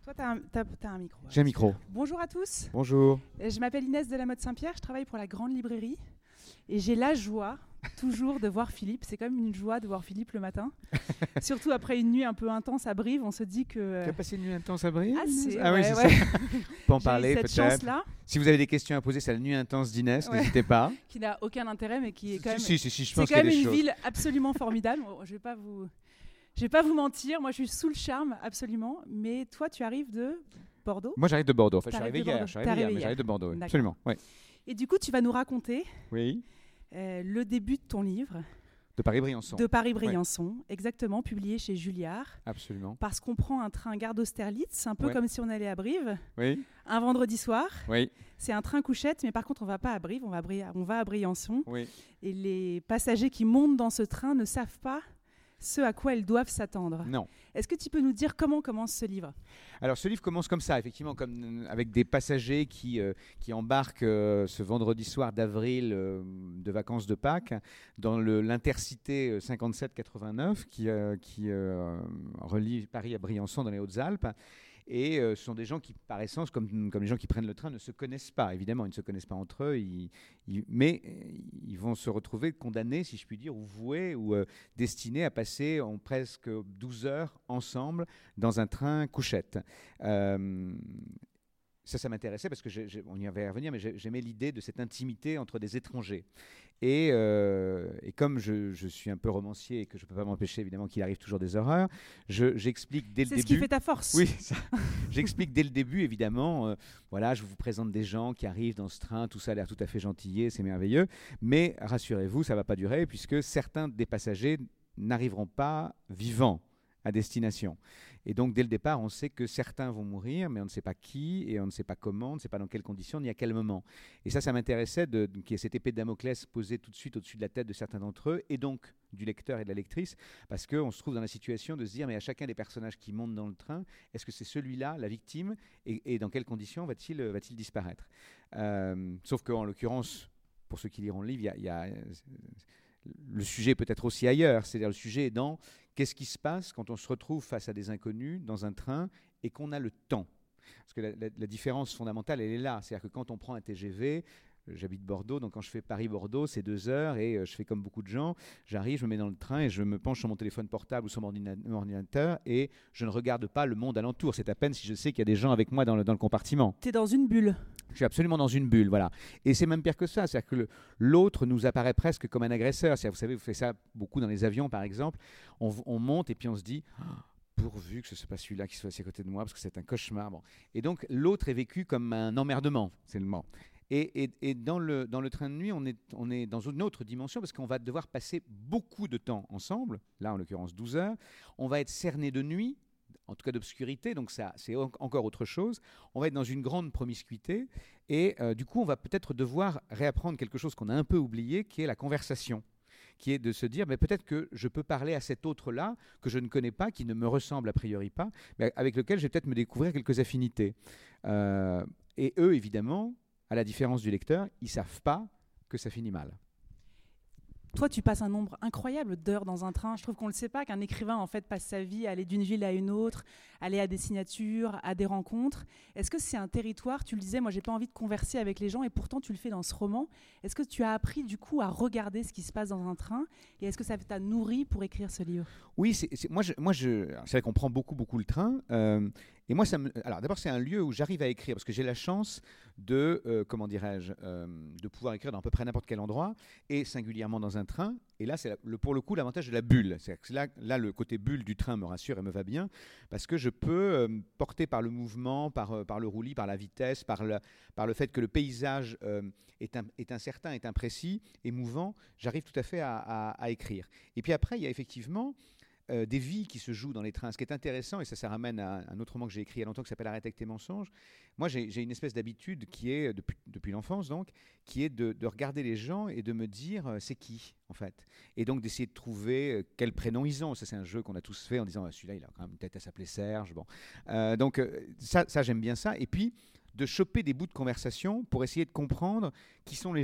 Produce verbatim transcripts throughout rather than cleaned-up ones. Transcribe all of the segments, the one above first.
Toi, tu as un, t'as, t'as un micro. J'ai un micro. Bonjour à tous. Bonjour. Je m'appelle Inès de la Mode Saint-Pierre, je travaille pour la Grande Librairie et j'ai la joie toujours de voir Philippe. C'est quand même une joie de voir Philippe le matin. Surtout après une nuit un peu intense à Brive, on se dit que... Tu as passé une nuit intense à Brive? Ah, c'est, ah ouais, oui, c'est ouais. ça. On peut en parler cette peut-être. chance-là. Si vous avez des questions à poser, c'est la nuit intense d'Inès, Ouais. n'hésitez pas. Qui n'a aucun intérêt, mais qui est quand même... Si, si, si, je c'est pense quand qu'il y a même des une choses. ville absolument formidable. Bon, je vais pas vous... Je vais pas vous mentir, moi je suis sous le charme, absolument. Mais toi, tu arrives de Bordeaux. Moi, j'arrive de Bordeaux. Enfin, je suis T'arrives arrivé de hier, Bordeaux. je suis arrivé T'es hier, arrivé mais hier. j'arrive de Bordeaux. oui. D'accord. Absolument, oui. Et du coup, tu vas nous raconter Oui. euh, le début de ton livre, De Paris-Briançon. de Paris-Briançon, exactement, publié chez Julliard. Absolument. Parce qu'on prend un train gare d'Austerlitz, un peu Ouais. comme si on allait à Brive, Oui. un vendredi soir. Oui. C'est un train couchette, mais par contre, on ne va pas à Brive, on va à, Bri- on va à Briançon. Oui. Et les passagers qui montent dans ce train ne savent pas ce à quoi ils doivent s'attendre. Non. Est-ce que tu peux nous dire comment commence ce livre ? Alors ce livre commence comme ça, effectivement, comme, euh, avec des passagers qui, euh, qui embarquent euh, ce vendredi soir d'avril euh, de vacances de Pâques dans le- l'intercité euh, cinquante-sept quatre-vingt-neuf qui, euh, qui euh, relie Paris à Briançon dans les Hautes-Alpes. Et euh, ce sont des gens qui, par essence, comme, comme les gens qui prennent le train, ne se connaissent pas. Évidemment, ils ne se connaissent pas entre eux, ils- ils- mais euh, ils vont se retrouver condamnés, si je puis dire, ou voués, ou euh, destinés à passer en presque douze heures ensemble dans un train couchette. Euh, ça, ça m'intéressait parce que j'ai- j'ai- on y avait à revenir, mais j'ai- j'aimais l'idée de cette intimité entre des étrangers. Et, euh, et comme je, je suis un peu romancier et que je ne peux pas m'empêcher évidemment qu'il arrive toujours des horreurs, je- j'explique dès le C'est début. ce qui fait ta force. Oui, ça. J'explique dès le début, évidemment. euh, voilà, je vous présente des gens qui arrivent dans ce train, tout ça a l'air tout à fait gentillé, c'est merveilleux. Mais rassurez-vous, ça ne va pas durer puisque certains des passagers n'arriveront pas vivants à destination. Et donc, dès le départ, on sait que certains vont mourir, mais on ne sait pas qui, et on ne sait pas comment, on ne sait pas dans quelles conditions, ni à quel moment. Et ça, ça m'intéressait de- qu'il y ait cette épée de Damoclès posée tout de suite au-dessus de la tête de certains d'entre eux, et donc du lecteur et de la lectrice, parce qu'on se trouve dans la situation de se dire, mais à chacun des personnages qui montent dans le train, est-ce que c'est celui-là, la victime, et, et dans quelles conditions va-t-il, euh, va-t-il disparaître? Euh, Sauf qu'en l'occurrence, pour ceux qui liront le livre, il y a, il y a, euh, le sujet peut être aussi ailleurs, c'est-à-dire le sujet est dans qu'est-ce qui se passe quand on se retrouve face à des inconnus dans un train et qu'on a le temps. Parce que la, la- la différence fondamentale, elle est là. C'est-à-dire que quand on prend un T G V, euh, j'habite Bordeaux, donc quand je fais Paris-Bordeaux, c'est deux heures et euh, je fais comme beaucoup de gens. J'arrive, je me mets dans le train et je me penche sur mon téléphone portable ou sur mon ordina- mon ordinateur et je ne regarde pas le monde alentour. C'est à peine si je sais qu'il y a des gens avec moi dans le, dans le compartiment. Tu es dans une bulle. Je suis absolument dans une bulle, voilà. Et c'est même pire que ça, c'est-à-dire que le- l'autre nous apparaît presque comme un agresseur. C'est-à-dire, vous savez, vous faites ça beaucoup dans les avions, par exemple. On, on monte et puis on se dit, ah, pourvu que ce soit pas celui-là qui soit assis à côté de moi, parce que c'est un cauchemar. Bon. Et donc l'autre est vécu comme un emmerdement, c'est le mot. Et, et- et dans, le, dans le train de nuit, on est, on est dans une autre dimension parce qu'on va devoir passer beaucoup de temps ensemble, là en l'occurrence douze heures. On va être cerné de nuit, en tout cas d'obscurité, donc ça, c'est en- encore autre chose. On va être dans une grande promiscuité et euh, du coup, on va peut-être devoir réapprendre quelque chose qu'on a un peu oublié, qui est la conversation, qui est de se dire, mais peut-être que je peux parler à cet autre-là que je ne connais pas, qui ne me ressemble a priori pas, mais avec lequel je vais peut-être me découvrir quelques affinités. Euh, et eux, évidemment, à la différence du lecteur, ils savent pas que ça finit mal. Toi, tu passes un nombre incroyable d'heures dans un train. Je trouve qu'on ne le sait pas, qu'un écrivain en fait passe sa vie à aller d'une ville à une autre, aller à des signatures, à des rencontres. Est-ce que c'est un territoire, tu le disais, moi j'ai pas envie de converser avec les gens et pourtant tu le fais dans ce roman. Est-ce que tu as appris du coup à regarder ce qui se passe dans un train et est-ce que ça t'a nourri pour écrire ce livre ? Oui, c'est, c'est- moi, je, moi je, alors, c'est vrai qu'on prend beaucoup, beaucoup le train. euh, et moi, ça me, alors d'abord, c'est un lieu où j'arrive à écrire parce que j'ai la chance de, euh, comment dirais-je, euh, de pouvoir écrire dans à peu près n'importe quel endroit et singulièrement dans un train. Et là, c'est la- le, pour le coup l'avantage de la bulle. C'est-à-dire que là, là, le côté bulle du train me rassure et me va bien parce que je peux, euh, porter par le mouvement, par, euh, par le roulis, par la vitesse, par le, par le fait que le paysage euh, est, un, est incertain, est imprécis, émouvant, j'arrive tout à fait à, à- à écrire. Et puis après, il y a effectivement euh, des vies qui se jouent dans les trains. Ce qui est intéressant, et ça, ça ramène à un autre roman que j'ai écrit il y a longtemps qui s'appelle Arrête avec tes mensonges. Moi, j'ai, j'ai une espèce d'habitude qui est, depuis, depuis l'enfance donc, qui est de, de regarder les gens et de me dire euh, c'est qui, en fait. Et donc d'essayer de trouver euh, quel prénom ils ont. Ça, c'est un jeu qu'on a tous fait en disant ah, celui-là, il a quand même une tête à s'appeler Serge. Bon. Euh, donc, euh, ça, ça, j'aime bien ça. Et puis, de choper des bouts de conversation pour essayer de comprendre qui sont les gens.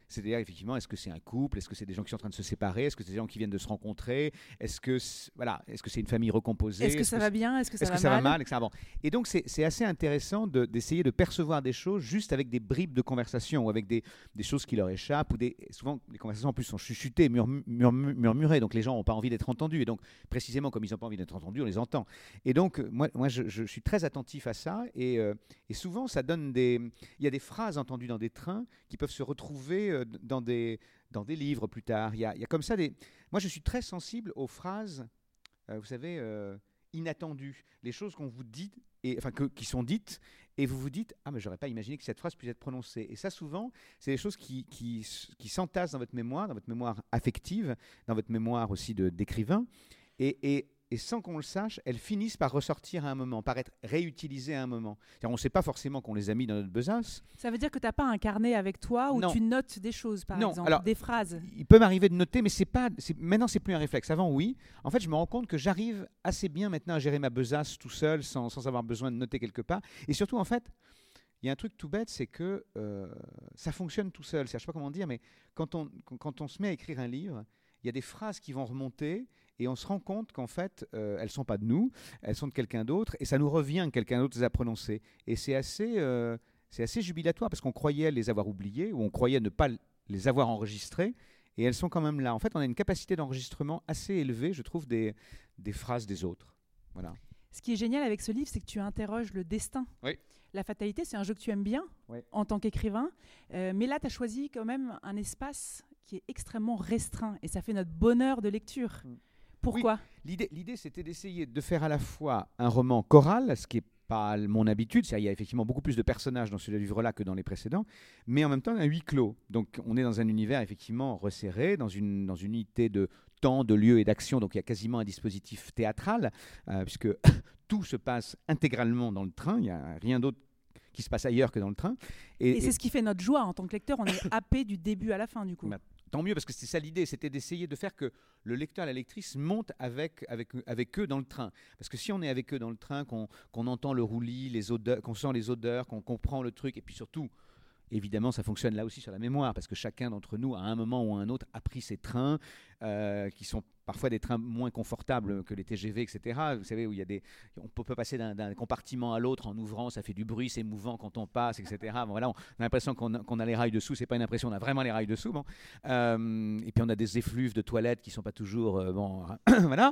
C'est-à-dire, effectivement, est-ce que c'est un couple? Est-ce que c'est des gens qui sont en train de se séparer? Est-ce que c'est des gens qui viennent de se rencontrer? Est-ce que c'est, voilà, est-ce que c'est une famille recomposée? Est-ce que ça va bien? Est-ce que ça est-ce va que ça mal? va mal, et cetera. Bon. Et donc, c'est, c'est assez intéressant de, d'essayer de percevoir des choses juste avec des bribes de conversation ou avec des, des choses qui leur échappent. Ou des, souvent, les conversations, en plus, sont chuchotées, murm- murm- murmurées. Donc, les gens n'ont pas envie d'être entendus. Et donc, précisément, comme ils n'ont pas envie d'être entendus, on les entend. Et donc, moi, moi je, je suis très attentif à ça. Et, euh, et souvent, ça donne des... Il y a des phrases entendues dans des trains qui peuvent se retrouver euh, dans des... dans des livres plus tard. Il y, a, il y a comme ça des... Moi, je suis très sensible aux phrases, euh, vous savez, euh, inattendues. Les choses qu'on vous dit, et, enfin, que, qui sont dites, et vous vous dites « Ah, mais j'aurais pas imaginé que cette phrase puisse être prononcée. » Et ça, souvent, c'est des choses qui, qui, qui s'entassent dans votre mémoire, dans votre mémoire affective, dans votre mémoire aussi de, d'écrivain. Et, et et sans qu'on le sache, elles finissent par ressortir à un moment, par être réutilisées à un moment. C'est-à-dire, on ne sait pas forcément qu'on les a mis dans notre besace. Ça veut dire que tu n'as pas un carnet avec toi où non. tu notes des choses, par non. exemple, Alors, des phrases? Il peut m'arriver de noter, mais c'est pas, c'est, maintenant, c'est plus un réflexe. Avant, oui. En fait, je me rends compte que j'arrive assez bien maintenant à gérer ma besace tout seul, sans, sans avoir besoin de noter quelque part. Et surtout, en fait, il y a un truc tout bête, c'est que euh, ça fonctionne tout seul. Je ne sais pas comment dire, mais quand on, quand on se met à écrire un livre, il y a des phrases qui vont remonter et on se rend compte qu'en fait, euh, elles ne sont pas de nous, elles sont de quelqu'un d'autre et ça nous revient que quelqu'un d'autre les a prononcées. Et c'est assez, euh, c'est assez jubilatoire parce qu'on croyait les avoir oubliées ou on croyait ne pas les avoir enregistrées et elles sont quand même là. En fait, on a une capacité d'enregistrement assez élevée, je trouve, des, des phrases des autres. Voilà. Ce qui est génial avec ce livre, c'est que tu interroges le destin. Oui. La fatalité, c'est un jeu que tu aimes bien oui. en tant qu'écrivain. Euh, mais là, tu as choisi quand même un espace qui est extrêmement restreint. Et ça fait notre bonheur de lecture. Mm. Pourquoi ? Oui, l'idée, l'idée, c'était d'essayer de faire à la fois un roman choral, ce qui n'est pas mon habitude. Il y a effectivement beaucoup plus de personnages dans ce livre-là que dans les précédents. Mais en même temps, un huis clos. Donc, on est dans un univers effectivement resserré, dans une, dans une unité de temps, de lieu et d'action. Donc, il y a quasiment un dispositif théâtral, euh, puisque tout se passe intégralement dans le train. Il n'y a rien d'autre qui se passe ailleurs que dans le train. Et, et c'est et... ce qui fait notre joie en tant que lecteur. On est happé du début à la fin, du coup. Bah, tant mieux, parce que c'était ça l'idée, c'était d'essayer de faire que le lecteur, la lectrice monte avec, avec, avec eux dans le train. Parce que si on est avec eux dans le train, qu'on, qu'on entend le roulis, les odeurs, qu'on sent les odeurs, qu'on comprend le truc, et puis surtout, évidemment, ça fonctionne là aussi sur la mémoire, parce que chacun d'entre nous, à un moment ou à un autre, a pris ces trains euh, qui sont parfois des trains moins confortables que les T G V, et cetera. Vous savez, où il y a des, on peut passer d'un, d'un compartiment à l'autre en ouvrant, ça fait du bruit, c'est mouvant quand on passe, et cetera. Bon, voilà, on a l'impression qu'on a, qu'on a les rails dessous, c'est pas une impression, on a vraiment les rails dessous. Bon. Euh, et puis on a des effluves de toilettes qui sont pas toujours, euh, bon, voilà.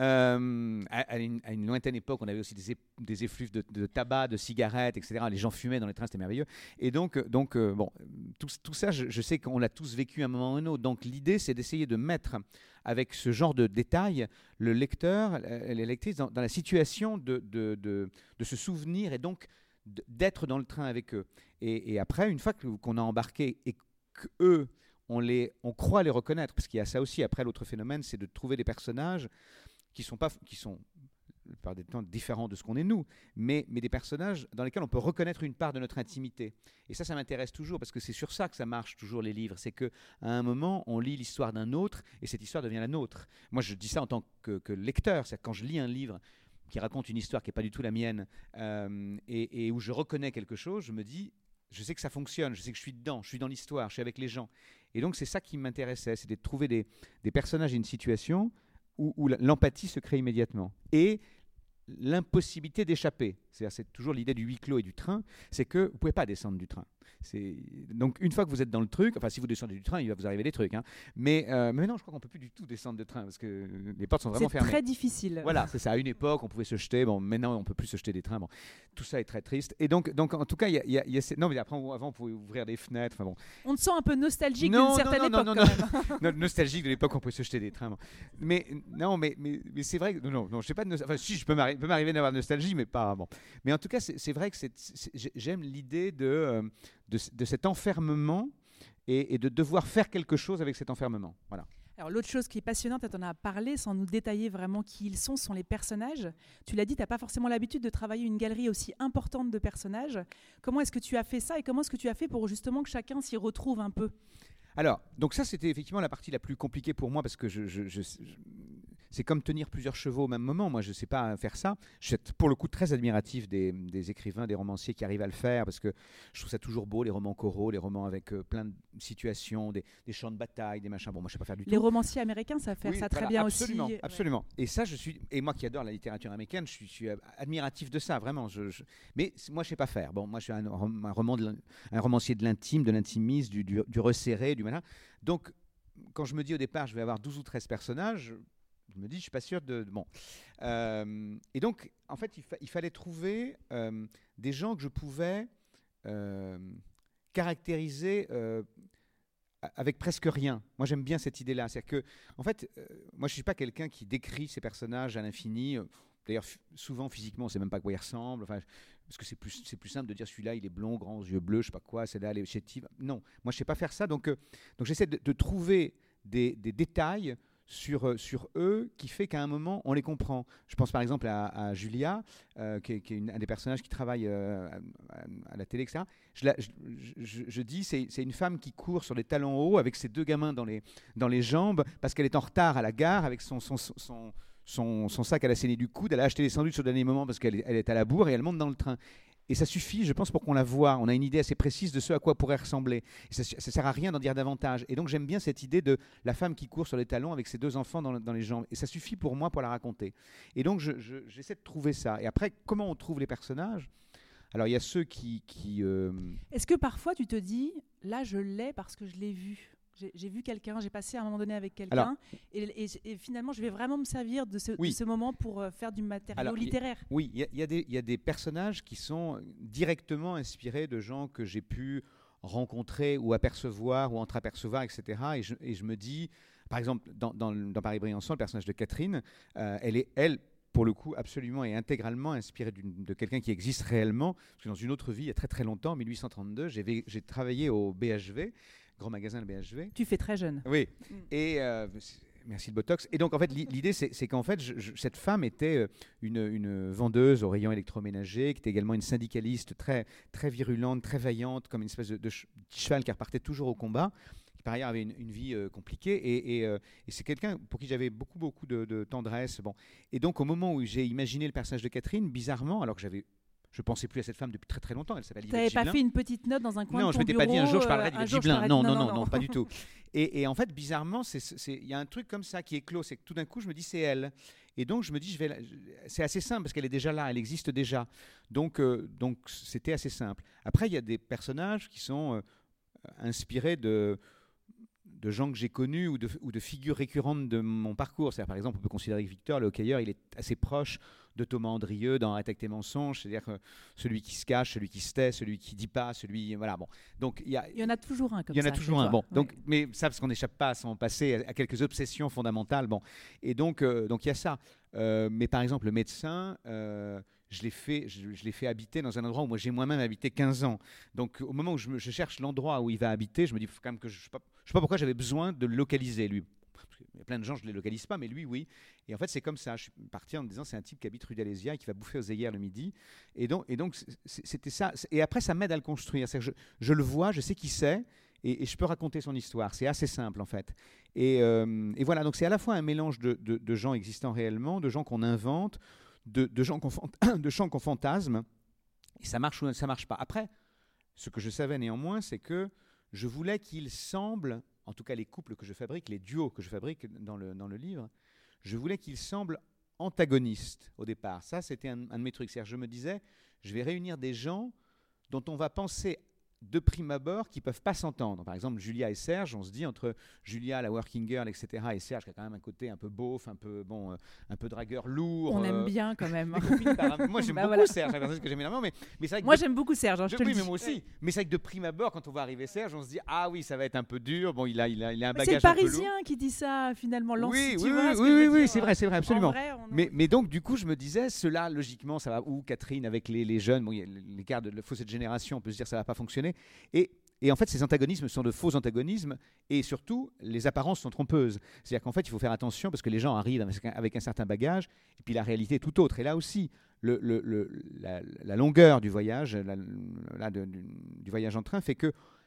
Euh, à, à, une, à une lointaine époque, on avait aussi des, des effluves de, de tabac, de cigarettes, et cetera. Les gens fumaient dans les trains, c'était merveilleux. Et donc, donc euh, bon, tout, tout ça, je, je sais qu'on l'a tous vécu à un moment ou à un autre. Donc l'idée, c'est d'essayer de mettre avec ce genre de détails, le lecteur, les lectrices, dans, dans la situation de, de, de, de se souvenir et donc d'être dans le train avec eux. Et, et après, une fois que, qu'on a embarqué et qu'eux, on, les, on croit les reconnaître, parce qu'il y a ça aussi, après l'autre phénomène, c'est de trouver des personnages qui sont, pas, qui sont par des temps différents de ce qu'on est nous, mais, mais des personnages dans lesquels on peut reconnaître une part de notre intimité. Et ça, ça m'intéresse toujours, parce que c'est sur ça que ça marche toujours, les livres. C'est qu'à un moment, on lit l'histoire d'un autre, et cette histoire devient la nôtre. Moi, je dis ça en tant que, que lecteur. C'est quand je lis un livre qui raconte une histoire qui n'est pas du tout la mienne, euh, et, et où je reconnais quelque chose, je me dis, je sais que ça fonctionne, je sais que je suis dedans, je suis dans l'histoire, je suis avec les gens. Et donc, c'est ça qui m'intéressait, c'était de trouver des, des personnages et une situation où, où l'empathie se crée immédiatement. Et l'impossibilité d'échapper. C'est-à-dire, c'est toujours l'idée du huis clos et du train, c'est que vous ne pouvez pas descendre du train. C'est... Donc, une fois que vous êtes dans le truc, enfin, si vous descendez du train, il va vous arriver des trucs. Hein. Mais, euh, mais non, je crois qu'on ne peut plus du tout descendre de train, parce que les portes sont vraiment c'est fermées. C'est très difficile. Voilà, c'est ça. À une époque, on pouvait se jeter. Bon, maintenant, on ne peut plus se jeter des trains. Bon, tout ça est très triste. Et donc, donc en tout cas, il y a, y a, y a ces... Non, mais après, on, avant, on pouvait ouvrir des fenêtres. Enfin, bon. On te sent un peu nostalgique non, d'une certaine non, non, époque, non, quand non, même. Nostalgique de l'époque où on pouvait se jeter des trains. Bon. Mais non, mais, mais, mais c'est vrai que... Non, non, non je sais pas de... Enfin, si, je peux m'arriver, peut m'arriver d'avoir de nostalgie, mais pas... Bon. Mais en tout cas, c'est, c'est vrai que c'est, c'est, j'aime l'idée de, euh, de, de cet enfermement et, et de devoir faire quelque chose avec cet enfermement. Voilà. Alors, l'autre chose qui est passionnante, tu en as parlé sans nous détailler vraiment qui ils sont, sont les personnages. Tu l'as dit, tu n'as pas forcément l'habitude de travailler une galerie aussi importante de personnages. Comment est-ce que tu as fait ça et comment est-ce que tu as fait pour justement que chacun s'y retrouve un peu ? Alors, donc ça, c'était effectivement la partie la plus compliquée pour moi parce que je, je, je, c'est comme tenir plusieurs chevaux au même moment. Moi, je ne sais pas faire ça. Je suis pour le coup très admiratif des, des écrivains, des romanciers qui arrivent à le faire, parce que je trouve ça toujours beau, les romans coraux, les romans avec euh, plein de situations, des, des champs de bataille, des machins. Bon, moi, je ne sais pas faire du tout. Les romanciers américains savent faire oui, ça très voilà, bien absolument, aussi. Absolument. Ouais. Et ça, je suis, et moi qui adore la littérature américaine, je suis, je suis admiratif de ça, vraiment. Je, je, mais moi, je ne sais pas faire. Bon, moi, je suis un, un, roman de, un romancier de l'intime, de l'intimiste, du, du, du resserré, du malin. Donc, quand je me dis au départ, je vais avoir douze ou treize personnages, je me dis, je suis pas sûr de... de bon. Euh, et donc, en fait, il, fa- il fallait trouver euh, des gens que je pouvais euh, caractériser euh, avec presque rien. Moi, j'aime bien cette idée-là. C'est-à-dire que, en fait, euh, moi, je suis pas quelqu'un qui décrit ses personnages à l'infini. D'ailleurs, f- souvent, physiquement, on sait même pas à quoi ils ressemblent. Enfin, parce que c'est plus, c'est plus simple de dire celui-là, il est blond, grand, aux yeux bleus, je sais pas quoi, celle-là, elle est chétive. Non, moi, je sais pas faire ça. Donc, euh, donc j'essaie de, de trouver des, des détails sur, sur eux qui fait qu'à un moment, on les comprend. Je pense par exemple à, à Julia, euh, qui est, qui est une, un des personnages qui travaille euh, à, à la télé, et cetera. Je, la, je, je, je dis, c'est, c'est une femme qui court sur des talons hauts avec ses deux gamins dans les, dans les jambes parce qu'elle est en retard à la gare avec son... son, son, son Son, son sac à la saignée du coude, elle a acheté des sandwichs au dernier moment parce qu'elle est, elle est à la bourre et elle monte dans le train. Et ça suffit, je pense, pour qu'on la voie. On a une idée assez précise de ce à quoi pourrait ressembler. Et ça ne sert à rien d'en dire davantage. Et donc j'aime bien cette idée de la femme qui court sur les talons avec ses deux enfants dans, dans les jambes. Et ça suffit pour moi pour la raconter. Et donc je, je, j'essaie de trouver ça. Et après, comment on trouve les personnages ? Alors il y a ceux qui... qui euh... Est-ce que parfois tu te dis, là je l'ai parce que je l'ai vu ? J'ai, j'ai vu quelqu'un, j'ai passé à un moment donné avec quelqu'un, Alors, et, et, et finalement, je vais vraiment me servir de ce, oui. de ce moment pour euh, faire du matériau Alors, littéraire. Y, oui, il y, y, y a des personnages qui sont directement inspirés de gens que j'ai pu rencontrer ou apercevoir ou entreapercevoir, et cetera. Et je, et je me dis, par exemple, dans, dans, dans Paris-Briançon, le personnage de Catherine, euh, elle est, elle, pour le coup, absolument et intégralement inspirée de quelqu'un qui existe réellement. Parce que dans une autre vie, il y a très très longtemps, en mille huit cent trente-deux, j'ai, j'ai travaillé au B H V, grand magasin, le B H V. Tu fais très jeune. Oui. Mm. Et euh, merci le Botox. Et donc, en fait, l'idée, c'est, c'est qu'en fait, je, je, cette femme était une, une vendeuse au rayon électroménager, qui était également une syndicaliste très, très virulente, très vaillante, comme une espèce de, de cheval qui repartait toujours au combat, qui par ailleurs avait une, une vie euh, compliquée. Et, et, euh, et c'est quelqu'un pour qui j'avais beaucoup, beaucoup de, de tendresse. Bon. Et donc, au moment où j'ai imaginé le personnage de Catherine, bizarrement, alors que j'avais... Je ne pensais plus à cette femme depuis très très longtemps. Elle s'appelle Yvette Gibelin. Tu n'avais pas fait une petite note dans un coin non, de ton bureau ? Non, je ne m'étais pas dit un jour je parlerai d'Yvette Gibelin. Non, non, non, non, non, pas du tout. Et, et en fait, bizarrement, il y a un truc comme ça qui est clos. C'est que tout d'un coup, je me dis, c'est elle. Et donc, je me dis, je vais la... c'est assez simple parce qu'elle est déjà là, elle existe déjà. Donc, euh, donc c'était assez simple. Après, il y a des personnages qui sont euh, inspirés de... de gens que j'ai connus ou de, ou de figures récurrentes de mon parcours. C'est-à-dire, par exemple, on peut considérer que Victor, le hockeyeur, il est assez proche de Thomas Andrieux dans Arrête avec tes mensonges, c'est-à-dire que celui qui se cache, celui qui se tait, celui qui dit pas, celui... Voilà, bon. Donc, il y, a, il y en a toujours un comme ça. Il y en a toujours un, bon. Ouais. Donc, mais ça, parce qu'on n'échappe pas à son passé, à, à quelques obsessions fondamentales, bon. Et donc, euh, donc il y a ça. Euh, mais par exemple, le médecin... Euh, je l'ai fait, je, je l'ai fait habiter dans un endroit où moi j'ai moi-même habité quinze ans. Donc au moment où je, me, je cherche l'endroit où il va habiter, je me dis faut quand même que je ne sais pas, je sais pas pourquoi j'avais besoin de le localiser lui. Il y a plein de gens je ne les localise pas, mais lui oui. Et en fait c'est comme ça. Je suis parti en me disant c'est un type qui habite rue d'Alésia et qui va bouffer aux œillères le midi. Et donc, et donc c'était ça. Et après ça m'aide à le construire. C'est-à-dire que je, je le vois, je sais qui c'est. Et, et je peux raconter son histoire. C'est assez simple en fait. Et, euh, et voilà. Donc c'est à la fois un mélange de, de, de gens existants réellement, de gens qu'on invente. De, de, gens qu'on, de gens qu'on fantasme, et ça marche ou ça ne marche pas. Après, ce que je savais néanmoins, c'est que je voulais qu'ils semblent, en tout cas les couples que je fabrique, les duos que je fabrique dans le, dans le livre, je voulais qu'ils semblent antagonistes au départ. Ça, c'était un, un de mes trucs. C'est-à-dire, je me disais, je vais réunir des gens dont on va penser de prime abord qui ne peuvent pas s'entendre. Par exemple, Julia et Serge, on se dit entre Julia, la working girl, et cetera, et Serge qui a quand même un côté un peu beauf, un peu, bon, euh, un peu dragueur lourd. On euh, aime bien quand même. Par... Moi, j'aime bah beaucoup voilà. Serge, c'est ce que j'aime énormément. Mais, mais c'est vrai que moi, de... j'aime beaucoup Serge, hein, je te oui, le dis. mais moi aussi. Ouais. Mais c'est vrai que de prime abord, quand on va arriver Serge, on se dit ah oui, ça va être un peu dur. Bon, il a, il a, il a un mais bagage c'est un peu lourd. le Parisien qui dit ça finalement. Lance, oui, tu oui, vois oui, oui, oui, c'est vrai, c'est vrai, absolument. Vrai, on... mais, mais donc, du coup, je me disais, cela, logiquement, ça va. Ou Catherine avec les, les jeunes, bon, il y a l'écart de la fausse génération, on peut se dire ça va pas fonctionner. Et Et en fait, ces antagonismes sont de faux antagonismes et surtout, les apparences sont trompeuses. C'est-à-dire qu'en fait, il faut faire attention parce que les gens arrivent avec un, avec un certain bagage et puis la réalité est tout autre. Et là aussi, le, le, le, la, la longueur du voyage, la, la, de, du, du voyage en train fait que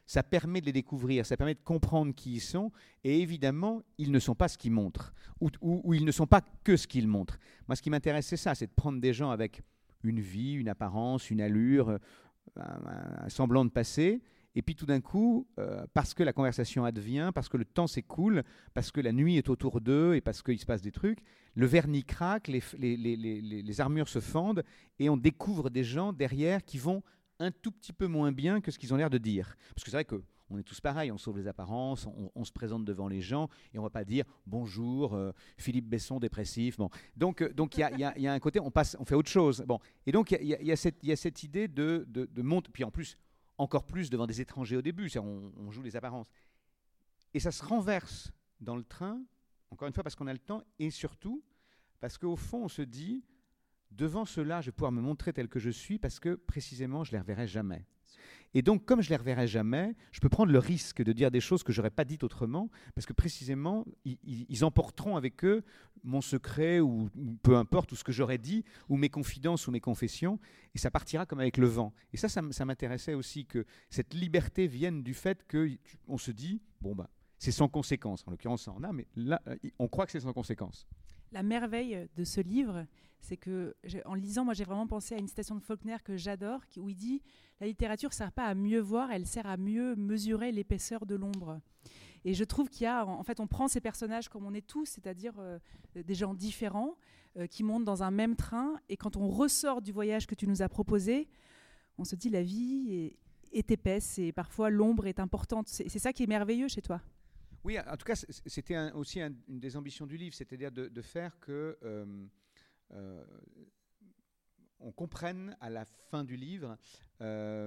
ça permet de les découvrir, ça permet de comprendre qui ils sont, et évidemment, ils ne sont pas ce qu'ils montrent, ou, ou, ou ils ne sont pas que ce qu'ils montrent. Moi, ce qui m'intéresse, c'est ça, c'est de prendre des gens avec une vie, une apparence, une allure, un, un semblant de passé, et puis tout d'un coup, euh, parce que la conversation advient, parce que le temps s'écoule, parce que la nuit est autour d'eux, et parce qu'il se passe des trucs, le vernis craque, les, les, les, les, les armures se fendent, et on découvre des gens derrière qui vont un tout petit peu moins bien que ce qu'ils ont l'air de dire. Parce que c'est vrai qu'on est tous pareils, on sauve les apparences, on, on se présente devant les gens, et on ne va pas dire « Bonjour, euh, Philippe Besson, dépressif ». Bon. Donc il donc y, a, y, a, y a un côté, on, passe, on fait autre chose. Bon. Et donc il y, y, y, y a cette idée de, de, de monter, puis en plus, encore plus devant des étrangers au début, on, on joue les apparences. Et ça se renverse dans le train, encore une fois parce qu'on a le temps, et surtout parce qu'au fond on se dit, devant cela je vais pouvoir me montrer tel que je suis, parce que précisément je ne les reverrai jamais. Et donc comme je ne les reverrai jamais, je peux prendre le risque de dire des choses que je n'aurais pas dites autrement, parce que précisément ils, ils emporteront avec eux mon secret, ou, ou peu importe, ou ce que j'aurais dit, ou mes confidences, ou mes confessions, et ça partira comme avec le vent. Et ça, ça, ça m'intéressait aussi, que cette liberté vienne du fait qu'on se dit, bon ben, c'est sans conséquence. En l'occurrence, ça en a, mais là, on croit que c'est sans conséquence. La merveille de ce livre, c'est que, en lisant, moi j'ai vraiment pensé à une citation de Faulkner que j'adore, où il dit « La littérature ne sert pas à mieux voir, elle sert à mieux mesurer l'épaisseur de l'ombre ». Et je trouve qu'il y a, en fait, on prend ces personnages comme on est tous, c'est-à-dire euh, des gens différents, euh, qui montent dans un même train, et quand on ressort du voyage que tu nous as proposé, on se dit la vie est, est épaisse, et parfois l'ombre est importante. C'est, c'est ça qui est merveilleux chez toi. Oui, en tout cas, c'était un, aussi un, une des ambitions du livre, c'est-à-dire de, de faire que euh, euh, on comprenne à la fin du livre euh,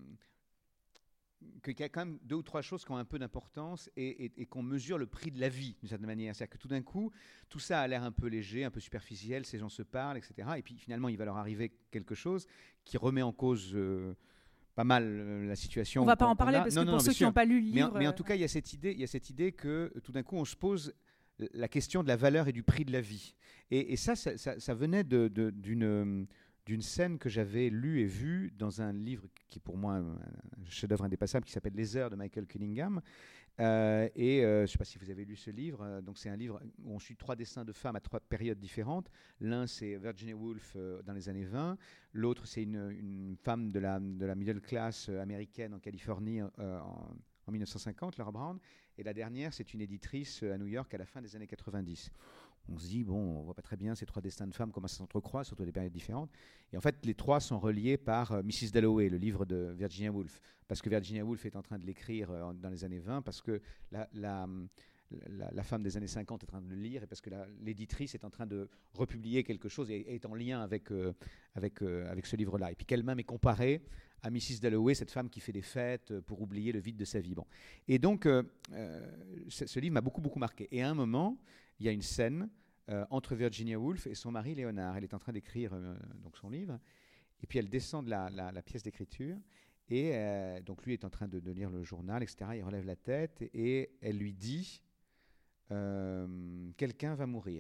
qu'il y a quand même deux ou trois choses qui ont un peu d'importance, et, et, et qu'on mesure le prix de la vie d'une certaine manière. C'est-à-dire que tout d'un coup, tout ça a l'air un peu léger, un peu superficiel, ces gens se parlent, et cetera. Et puis finalement, il va leur arriver quelque chose qui remet en cause euh, pas mal euh, la situation. On ne va pas en parler, a. parce non, que non, pour non, ceux qui n'ont pas lu le livre... Mais en, mais en tout cas, il y a cette idée, il y a cette idée que tout d'un coup, on se pose la question de la valeur et du prix de la vie. Et, et ça, ça, ça, ça venait de, de, d'une... d'une scène que j'avais lue et vue dans un livre qui est pour moi un chef-d'œuvre indépassable, qui s'appelle Les Heures de Michael Cunningham. Euh, et euh, je ne sais pas si vous avez lu ce livre. Euh, donc c'est un livre où on suit trois destins de femmes à trois périodes différentes. L'un, c'est Virginia Woolf euh, dans les années vingt. L'autre, c'est une, une femme de la, de la middle class euh, américaine en Californie euh, en, en mille neuf cent cinquante, Laura Brown. Et la dernière, c'est une éditrice euh, à New York à la fin des années quatre-vingt-dix. On se dit, bon, on ne voit pas très bien ces trois destins de femmes, comment ça s'entrecroise, surtout à des périodes différentes. Et en fait, les trois sont reliés par euh, missus Dalloway, le livre de Virginia Woolf. Parce que Virginia Woolf est en train de l'écrire euh, dans les années vingt, parce que la, la, la, la femme des années cinquante est en train de le lire, et parce que la, l'éditrice est en train de republier quelque chose et, et est en lien avec, euh, avec, euh, avec ce livre-là. Et puis qu'elle-même est comparée à missus Dalloway, cette femme qui fait des fêtes pour oublier le vide de sa vie. Bon. Et donc, euh, euh, ce, ce livre m'a beaucoup, beaucoup marqué. Et à un moment, il y a une scène euh, entre Virginia Woolf et son mari Léonard. Elle est en train d'écrire euh, donc son livre, et puis elle descend de la, la, la pièce d'écriture, et euh, donc lui est en train de, de lire le journal, et cetera. Il relève la tête, et elle lui dit euh, « Quelqu'un va mourir ».